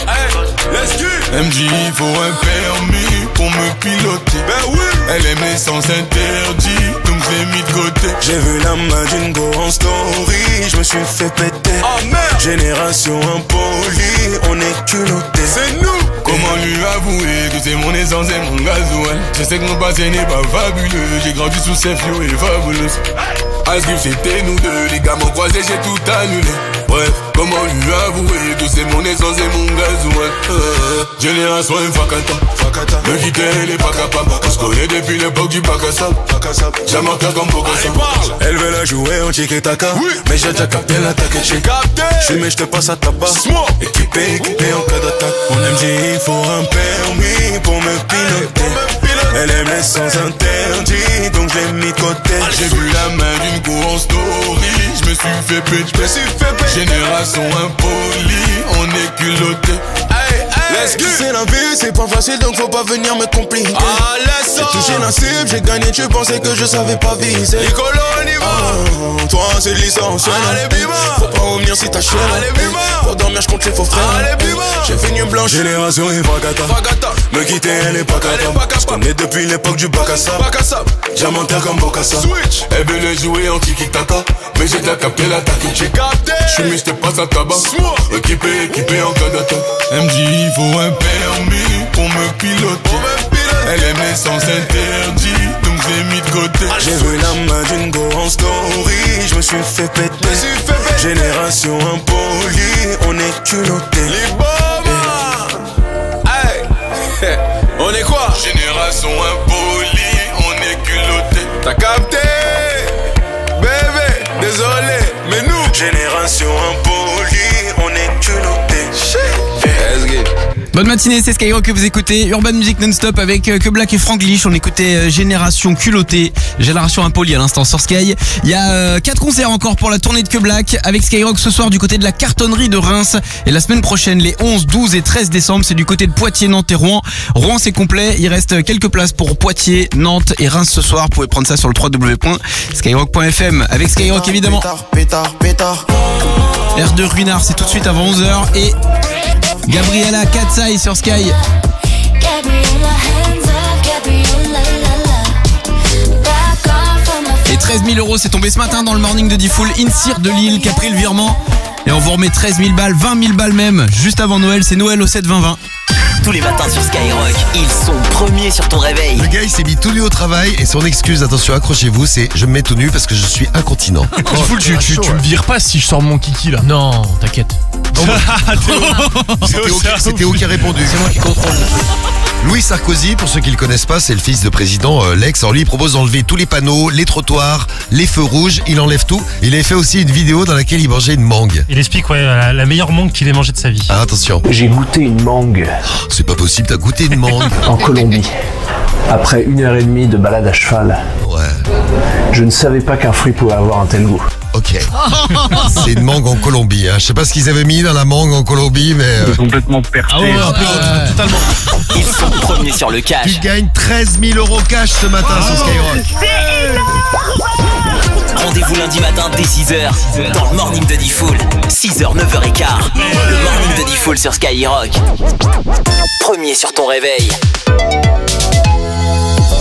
MJ faut un permis pour me piloter. Ben oui. Elle aime les sens interdits, donc je l'ai mis de côté. J'ai vu la main d'une go en story, je me suis fait péter. Oh merde. Génération impolie, on est culotté. C'est nous. Comment lui avouer que c'est mon essence et mon gasoil? Je sais que mon passé n'est pas fabuleux. J'ai grandi sous ces flots et fabulous. Asgrif c'était nous deux, les gars m'ont croisé, j'ai tout annulé. Bref, comment lui avouer que c'est mon essence et mon gasoil? Génération Fakata, me quitter elle est pas capable. On se connaît depuis l'époque du Bakassab. Jamaica comme Bokassa. Elle veut la jouer en tiki-taka, mais j'ai déjà capté l'attaque. Je suis mais je te passe à tabac. Équipé en cas d'attaque. Mon MJ il faut un permis pour me piloter. Elle aime les sens interdits, donc je l'ai mis de côté. J'ai vu la main d'une go en story, je me suis fait péter. Génération impolie, on est culotté. Laisse c'est la vie, c'est pas facile donc faut pas venir me compliquer. J'ai touché la cible, j'ai gagné, tu pensais que je savais pas viser. Toi c'est licencié. Faut pas revenir si t'as chier. Pour dormir je compte les faux frères. J'ai fini blanche. Génération et Fakata. Me quitter elle est pas capable. Je connais depuis l'époque du Bakassab. Jamaica comme Bokassa. Elle veut le jouer en tiki-taka, mais j'ai déjà capté l'attaque. Je suis mais je te passe à tabac. Équipé en cas d'attaque. MJ il faut un permis pour me piloter. Elle aime les sens interdits, donc je l'ai mis de côté. J'ai vu la main d'une go en story, je me suis fait péter. Génération impolie, on est culotté. On est quoi? Génération impolie, on est culotté. T'as capté? Bébé, désolé, mais nous Génération impolie, on est culotté. Bonne matinée, c'est Skyrock que vous écoutez. Urban Music non-stop avec Que Black et Franglish. On écoutait Génération culottée, Génération impolie à l'instant sur Sky. Il y a 4 concerts encore pour la tournée de Que Black avec Skyrock ce soir du côté de la Cartonnerie de Reims. Et la semaine prochaine, les 11, 12 et 13 décembre, c'est du côté de Poitiers, Nantes et Rouen. Rouen c'est complet, il reste quelques places pour Poitiers, Nantes et Reims ce soir. Vous pouvez prendre ça sur le www.skyrock.fm avec Skyrock évidemment. Pétard. Air de Ruinard, c'est tout de suite avant 11h et Gabriella Katsai sur Sky. Et 13 000 €, c'est tombé ce matin dans le morning de Diffoul. Insir de Lille qui a pris le virement. Et on vous remet 13 000 balles, 20 000 balles même, juste avant Noël. C'est Noël au 7-20-20. Tous les matins sur Skyrock, ils sont premiers sur ton réveil. Le gars il s'est mis tout nu au travail et son excuse, attention accrochez-vous, c'est je me mets tout nu parce que je suis incontinent. Diffoul, tu me vires pas si je sors mon kiki là. Non, t'inquiète. C'est Théo qui a répondu. C'est moi qui contrôle. Louis Sarkozy, pour ceux qui le connaissent pas, c'est le fils de président Lex. Alors lui, il propose d'enlever tous les panneaux, les trottoirs, les feux rouges. Il enlève tout. Il avait fait aussi une vidéo dans laquelle il mangeait une mangue. Il explique la meilleure mangue qu'il ait mangée de sa vie. Ah, attention. J'ai goûté une mangue. Oh, c'est pas possible, t'as goûté une mangue. En Colombie. Après 1h30 de balade à cheval. Ouais. Je ne savais pas qu'un fruit pouvait avoir un tel goût. Ok. C'est une mangue en Colombie. Hein. Je sais pas ce qu'ils avaient mis dans la mangue en Colombie, mais... Complètement percé. Ah ouais, totalement. Ils sont premiers sur le cash. Tu gagnes 13 000 € cash ce matin sur Skyrock. Rendez-vous lundi matin dès 6h dans le morning de Diffoul. 6h, 9h15. Le morning de Diffoul sur Skyrock. Premier sur ton réveil.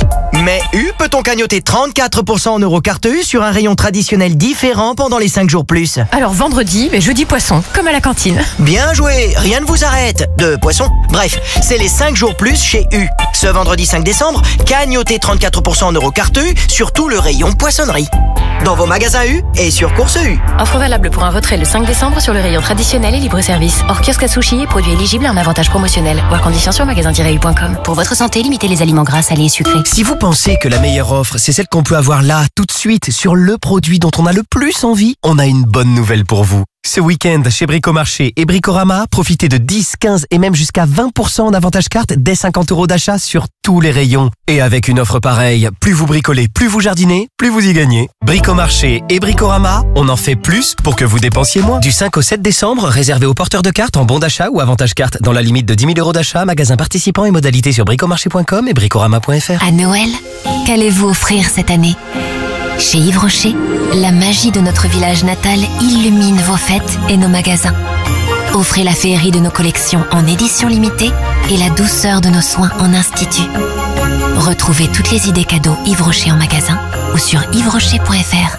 Mais U, peut-on cagnoter 34% en euros carte U sur un rayon traditionnel différent pendant les 5 jours plus? Alors vendredi, mais jeudi poisson, comme à la cantine. Bien joué, rien ne vous arrête. De poisson. Bref, c'est les 5 jours plus chez U. Ce vendredi 5 décembre, cagnotez 34% en euros carte U sur tout le rayon poissonnerie. Dans vos magasins U et sur Course U. Offre valable pour un retrait le 5 décembre sur le rayon traditionnel et libre-service. Hors kiosque à sushi et produits éligibles à un avantage promotionnel. Voir conditions sur magasin-u.com. Pour votre santé, limitez les aliments gras, salés et sucrés. Si vous pensez que la meilleure offre, c'est celle qu'on peut avoir là, tout de suite, sur le produit dont on a le plus envie, on a une bonne nouvelle pour vous. Ce week-end, chez Bricomarché et Bricorama, profitez de 10, 15 et même jusqu'à 20% en avantage carte dès 50 € d'achat sur tous les rayons. Et avec une offre pareille, plus vous bricolez, plus vous jardinez, plus vous y gagnez. Bricomarché et Bricorama, on en fait plus pour que vous dépensiez moins. Du 5 au 7 décembre, réservé aux porteurs de cartes en bon d'achat ou avantage carte dans la limite de 10 000 € d'achat, magasin participant et modalités sur bricomarché.com et bricorama.fr. À Noël, qu'allez-vous offrir cette année ? Chez Yves Rocher, la magie de notre village natal illumine vos fêtes et nos magasins. Offrez la féerie de nos collections en édition limitée et la douceur de nos soins en institut. Retrouvez toutes les idées cadeaux Yves Rocher en magasin ou sur yvesrocher.fr.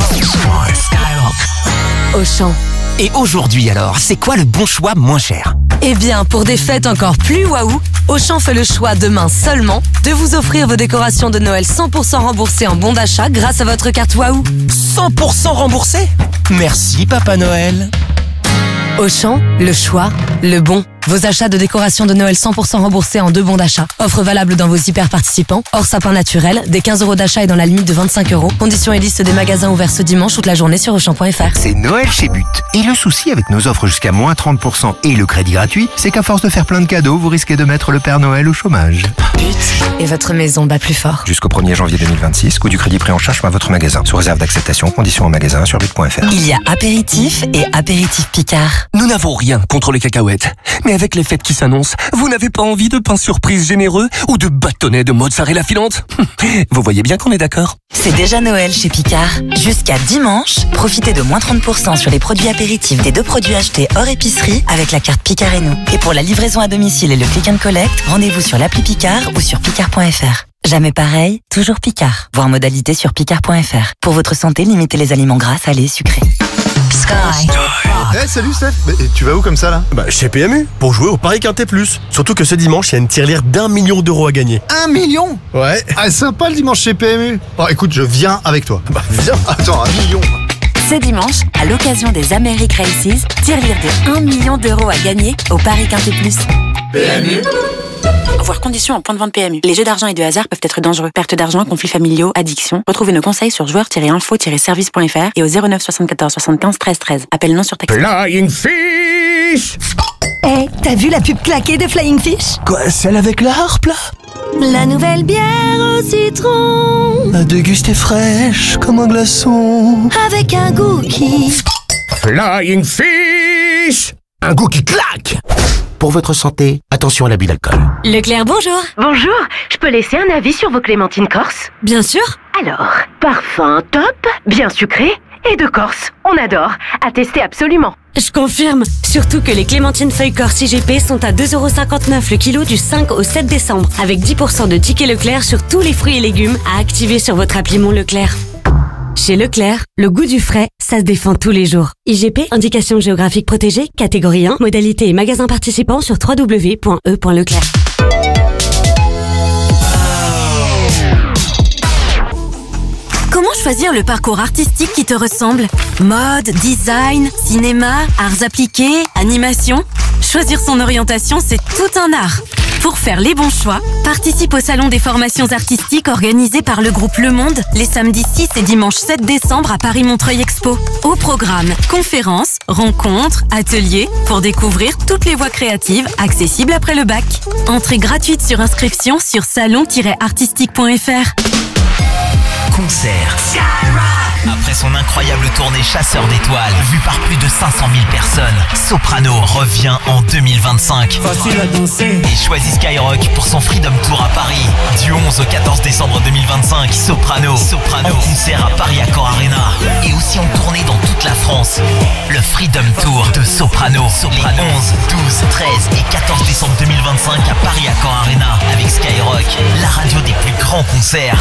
Auchan. Et aujourd'hui alors, c'est quoi le bon choix moins cher? Eh bien, pour des fêtes encore plus waouh, Auchan fait le choix demain seulement de vous offrir vos décorations de Noël 100% remboursées en bon d'achat grâce à votre carte Waouh. 100% remboursé? Merci Papa Noël. Auchan, le choix, le bon. Vos achats de décorations de Noël 100% remboursés en 2 bons d'achat. Offre valable dans vos hyper participants. Hors sapin naturel, des 15 € d'achat et dans la limite de 25 €. Conditions et liste des magasins ouverts ce dimanche toute la journée sur Auchan.fr. C'est Noël chez But. Et le souci avec nos offres jusqu'à moins 30% et le crédit gratuit, c'est qu'à force de faire plein de cadeaux, vous risquez de mettre le Père Noël au chômage. But. Et votre maison bat plus fort. Jusqu'au 1er janvier 2026, coût du crédit pris en charge par votre magasin. Sous réserve d'acceptation, conditions en magasin sur but.fr. Il y a apéritif et apéritif Picard. Nous n'avons rien contre les cacahuètes. Mais avec les fêtes qui s'annoncent, vous n'avez pas envie de pain surprise généreux ou de bâtonnets de mozzarella filante? Vous voyez bien qu'on est d'accord. C'est déjà Noël chez Picard. Jusqu'à dimanche, profitez de moins 30% sur les produits apéritifs des 2 produits achetés hors épicerie avec la carte Picard et nous. Et pour la livraison à domicile et le click and collect, rendez-vous sur l'appli Picard ou sur picard.fr. Jamais pareil, toujours Picard. Voir modalité sur picard.fr. Pour votre santé, limitez les aliments gras, salés, sucrés. Sky. Hey, salut Steph, mais tu vas où comme ça là? Chez PMU, pour jouer au Paris Quintet Plus. Surtout que ce dimanche, il y a une tirelire d'1 million d'euros à gagner. 1 million? Ouais. Ah, sympa le dimanche chez PMU. Bon, écoute, je viens avec toi. Viens. Attends, 1 million. Ce dimanche, à l'occasion des Americ Races, tirelire de 1 million d'euros à gagner au Paris Quintet Plus. PMU. Voir conditions en point de vente PMU. Les jeux d'argent et de hasard peuvent être dangereux. Perte d'argent, conflits familiaux, addiction. Retrouvez nos conseils sur joueurs-info-service.fr et au 09 74 75 13 13. Appel non surtaxé. Flying Fish. Hey, t'as vu la pub claquée de Flying Fish? Quoi, celle avec la harpe là? La nouvelle bière au citron. À déguster fraîche comme un glaçon. Avec un goût qui... Flying Fish. Un goût qui claque. Pour votre santé, attention à l'abus d'alcool. Leclerc, bonjour. Bonjour, je peux laisser un avis sur vos clémentines corse? Bien sûr. Alors, parfum top, bien sucré et de Corse. On adore. À tester absolument. Je confirme. Surtout que les clémentines feuilles corse IGP sont à 2,59 € le kilo du 5 au 7 décembre. Avec 10% de tickets Leclerc sur tous les fruits et légumes à activer sur votre appli Mon Leclerc. Chez Leclerc, le goût du frais, ça se défend tous les jours. IGP, indication géographique protégée, catégorie 1, modalité et magasin participant sur www.e.leclerc. Comment choisir le parcours artistique qui te ressemble? Mode, design, cinéma, arts appliqués, animation? Choisir son orientation, c'est tout un art. Pour faire les bons choix, participe au Salon des formations artistiques organisé par le groupe Le Monde les samedis 6 et dimanche 7 décembre à Paris-Montreuil Expo. Au programme, conférences, rencontres, ateliers pour découvrir toutes les voies créatives accessibles après le bac. Entrée gratuite sur inscription sur salon-artistique.fr. Concert Skyrock. après son incroyable tournée Chasseur d'étoiles, vue par plus de 500 000 personnes, Soprano revient en 2025. Facile à danser. Et choisit Skyrock pour son Freedom Tour à Paris. Du 11 au 14 décembre 2025, Soprano en concert à Paris Accor Arena. Et aussi en tournée dans toute la France. Le Freedom Tour de Soprano. Les 11, 12, 13 et 14 décembre 2025 à Paris Accor Arena. Avec Skyrock, la radio des plus grands concerts.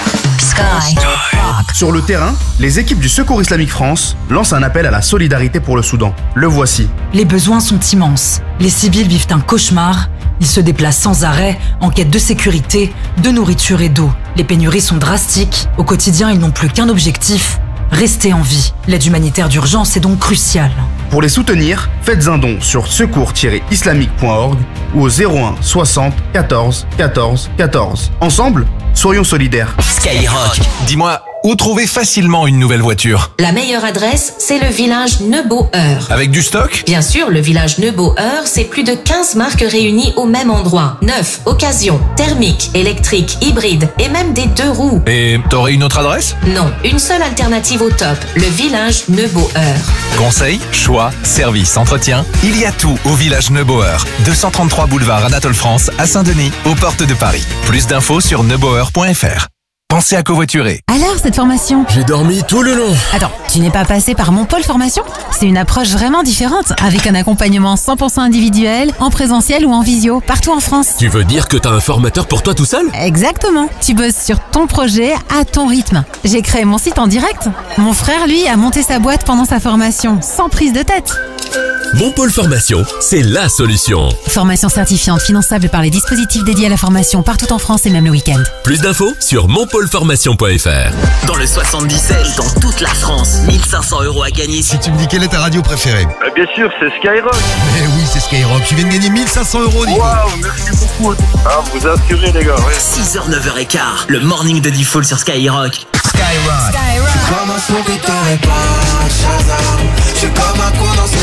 Sur le terrain, les équipes du Secours Islamique France lancent un appel à la solidarité pour le Soudan. Le voici. Les besoins sont immenses. Les civils vivent un cauchemar. Ils se déplacent sans arrêt, en quête de sécurité, de nourriture et d'eau. Les pénuries sont drastiques. Au quotidien, ils n'ont plus qu'un objectif: rester en vie. L'aide humanitaire d'urgence est donc cruciale. Pour les soutenir, faites un don sur secours-islamique.org ou au 01 60 14 14 14. Ensemble, soyons solidaires. Skyrock. Dis-moi, où trouver facilement une nouvelle voiture? La meilleure adresse, c'est le village Neuboeur. Avec du stock? Bien sûr, le village Neuboeur, c'est plus de 15 marques réunies au même endroit. Neuf, occasion, thermique, électrique, hybride et même des 2 roues. Et t'aurais une autre adresse? Non, une seule alternative au top, le village Neuboeur. Conseil, choix, service, entretien, il y a tout au village Neuboeur. 233 boulevard Anatole France à Saint-Denis, aux portes de Paris. Plus d'infos sur neuboeur.fr. Pensez à covoiturer. Alors, cette formation? J'ai dormi tout le long. Attends, tu n'es pas passé par mon pôle formation? C'est une approche vraiment différente, avec un accompagnement 100% individuel, en présentiel ou en visio, partout en France. Tu veux dire que t'as un formateur pour toi tout seul? Exactement. Tu bosses sur ton projet à ton rythme. J'ai créé mon site en direct. Mon frère, lui, a monté sa boîte pendant sa formation, sans prise de tête. Mon pôle formation, c'est la solution. Formation certifiante, finançable par les dispositifs dédiés à la formation partout en France et même le week-end. Plus d'infos sur monpôleformation.fr. Dans le 77, dans toute la France, 1500 € à gagner. Si tu me dis quelle est ta radio préférée? Bien sûr, c'est Skyrock. Mais oui, c'est Skyrock. Tu viens de gagner 1500 €, Nico. Waouh, merci beaucoup. Ah, vous assurez, les gars. 6h, 9h15, le morning de Default sur Skyrock. Skyrock. Comme un souris te répare, Shazam. J'suis comme un coup dans ce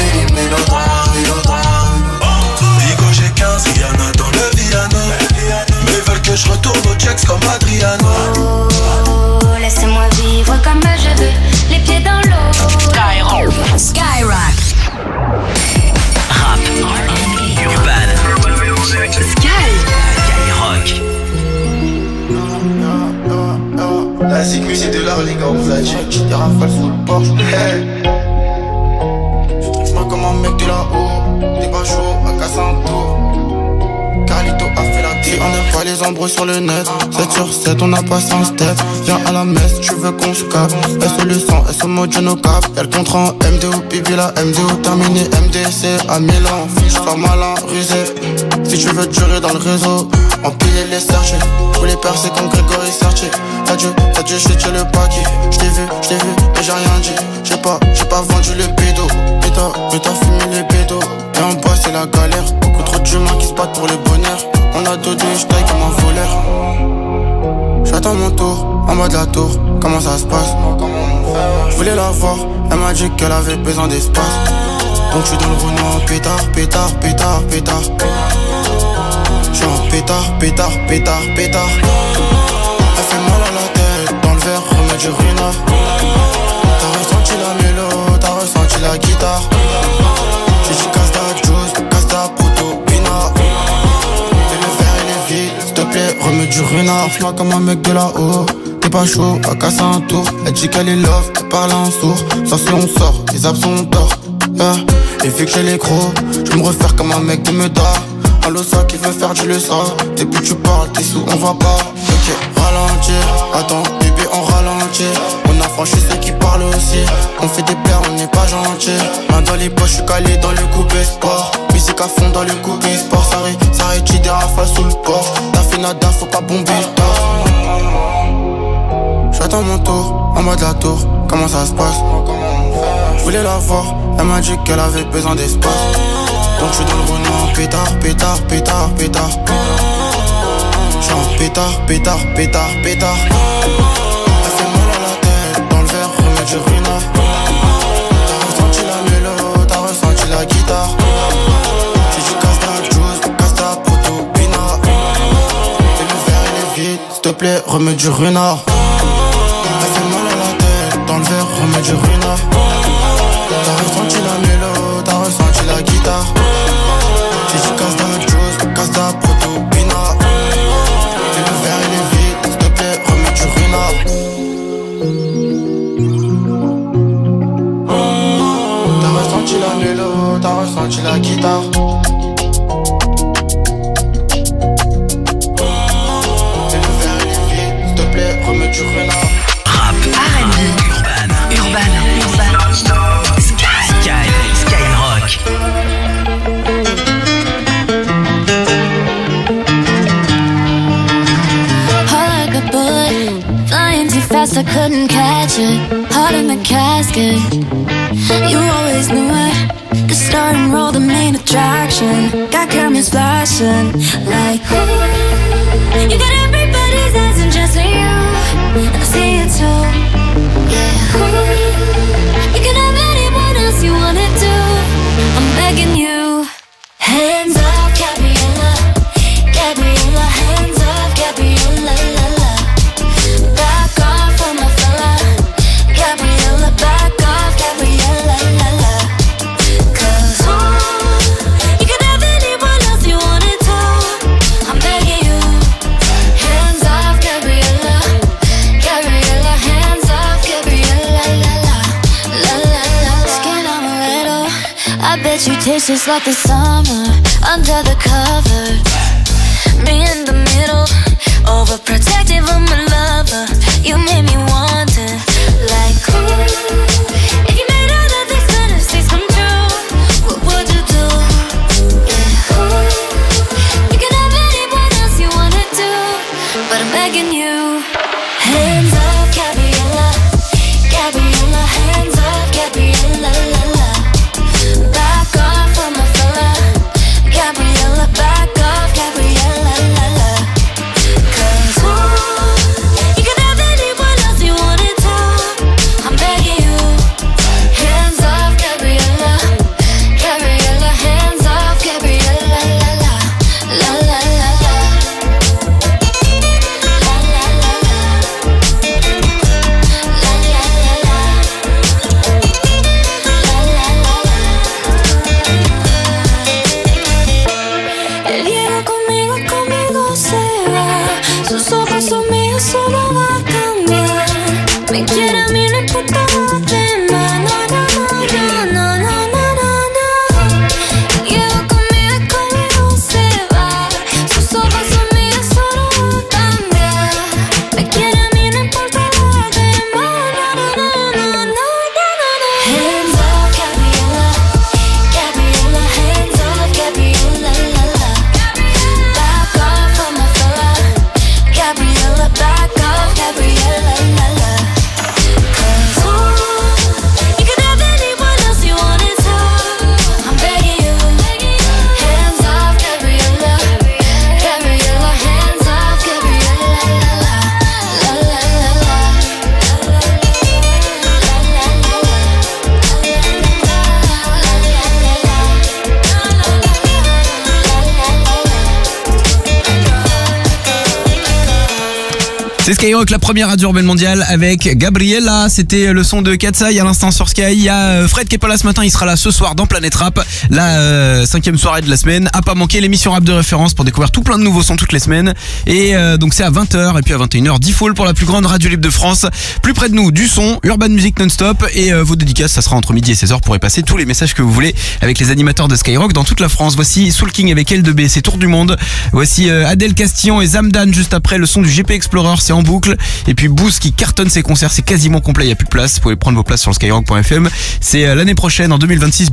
mélodrame. Digo j'ai 15, Rihanna dans le Viano. Mais veulent que je retourne au checks comme Adriano. Oh, laissez-moi vivre comme je veux, les pieds dans l'eau. Skyrock. Skyrock. Rap, urban, Skyrock. La sécu c'est de l'art les gars, on vous a dit. Des rafales sous le Porsche. Hey. Je tripe pas comme un mec de là-haut. Des bas chauds à Cassanto. Carlito a fait la vie. On n'aime pas les embrouilles sur le net. 7 sur 7 on a passé un step. Viens à la messe, tu veux qu'on se capte. S le sang, S mode no cap. Y'a le contrat en MDO, bibi la MDO terminé. MDC à Milan, fiche sois malin, rusé. Si tu veux durer dans le réseau, empiler les sergés. Tous les percés comme Grégory Sartier. T'as dû jeter le paquet. J't'ai vu, mais j'ai rien dit. J'ai pas vendu le bédo. Mais t'as fumé les bédos. Et en bas c'est la galère. Beaucoup trop d'humains qui se battent pour le bonheur. On a deux j'taille comme un voleur. J'attends mon tour, en mode la tour. Comment ça se passe? Je voulais la voir, elle m'a dit qu'elle avait besoin d'espace. Donc j'suis dans le Renault, pétard. J'suis en pétard. Elle fait mal à la tête, dans le verre, remets du runard. T'as ressenti la mélo, t'as ressenti la guitare. J'ai dit casse ta juice, casse ta proto, pinard. Et le verre il est vide, s'il te plaît, remets du runard. J'm'as comme un mec de là-haut, t'es pas chaud, à casser un tour. Elle dit qu'elle est love, elle parle en sourd. Ça si on sort, les absents ont tort. Et vu que j'ai les crocs, j'vais me refaire comme un mec de Meda. Un losa qui veut faire du leçon. Depuis tu parles, t'es sous, on va pas. Ok, ralentir, attends, bébé on ralentit. On a franchi ceux qui parlent aussi. On fait des pleurs, on n'est pas gentil. Main dans les poches, j'suis calé dans le coupé sport. Musique à fond dans le coupé sport. Ça rétire des rafales sous le porche. T'as fait nada, faut pas bomber le torse. J'attends mon tour, en mode la tour. Comment ça se passe? Je voulais la voir, elle m'a dit qu'elle avait besoin d'espace. Donc j'suis dans le Renault, pétard. J'suis en pétard. Elle fait mal à la tête, dans le verre, remets du runard. T'as ressenti la mélo, t'as ressenti la guitare. J'ai dit casse ta juice, casse ta proto, pinard. Et le verre il est vide, s'il te plaît, remets du runard. Elle fait mal à la tête, dans le verre, remets du ruina. T'as ressenti la mélo, t'as ressenti la guitare. J'ai dit casse ta chose, casse ta proto-pina. Et le verre il est vide, s'il te plaît, remets du ruina. T'as ressenti la mélo, t'as ressenti la guitare. Et le verre il est vide, s'il te plaît, remets du ruina. Rap, R&B, Urban. Skyrock. Heart like a bullet, flying too fast, I couldn't catch it. Heart in the casket, you always knew it. The star and roll, the main attraction. Got cameras flashing like you got everybody's eyes and just you, and I see it too. Yeah, you can have anyone else you wanna do. I'm begging you, hands up, Gabriella, Gabriella, hands up, Gabriella, la la. Back off from my fella, Gabriella, back off, Gabriella, la la. 'Cause you can have anyone else you wanna do. I'm begging you, hands off, Gabriella, Gabriella, hands off, Gabriella, la la, la la la. Skin amaretto, I bet you taste just like the summer under the covers. Me in the middle, overprotective of my lover. You made me want it, like if you made all of these fantasies come true, what would you do? Yeah, you can have anyone else you wanna do, but I'm begging you, hands up, Gabriella, Gabriella, hands up, Gabriella, la la. Back off from my fella, Gabriella, back off, Gabriella, la la. 'Cause you can have anyone else you wanna do. I'm begging you, hands off, Gabriella, Gabriella, hands off, Gabriella, la la, la la la la. La la la la. La la la la. La la la la. Él llega conmigo, conmigo se va. Sus ojos son míos, solo va a cambiar. Me quiere a mí, no importa los demás. No, no, no, no, no, no, no, no. Él llega conmigo, conmigo se va. Sus ojos son míos, solo va a cambiar. Me quiere a mí, no importa los demás. No, no, no, no, no, no, no. Hands up, Gabriella, Gabriella, hands up, Gabriella, la la. Back off from my fella, Gabriella, back off, Gabriella, la la. 'Cause you can have anyone else you wanna do. I'm begging you, hands off, Gabriella, Gabriella, hands off, Gabriella, la la, la la la la. C'est Skyrock, la première radio urbaine mondiale avec Gabriella. C'était le son de Katsai à l'instant sur Sky. Il y a Fred qui est pas là ce matin, il sera là ce soir dans Planète Rap, la 5e soirée de la semaine. À pas manquer l'émission rap de référence pour découvrir tout plein de nouveaux sons toutes les semaines. Et donc c'est à 20h et puis à 21h, D-Fall pour la plus grande radio libre de France. Plus près de nous, du son, Urban Music non-stop et vos dédicaces, ça sera entre midi et 16h pour y passer tous les messages que vous voulez avec les animateurs de Skyrock dans toute la France. Voici Soul King avec L2B, c'est Tour du Monde. Voici Adèle Castillon et Zamdan juste après, le son du GP Explorer, c'est en boucle. Et puis Boost qui cartonne ses concerts, c'est quasiment complet, il n'y a plus de place. Vous pouvez prendre vos places sur le skyrock.fm. C'est l'année prochaine, en 2026.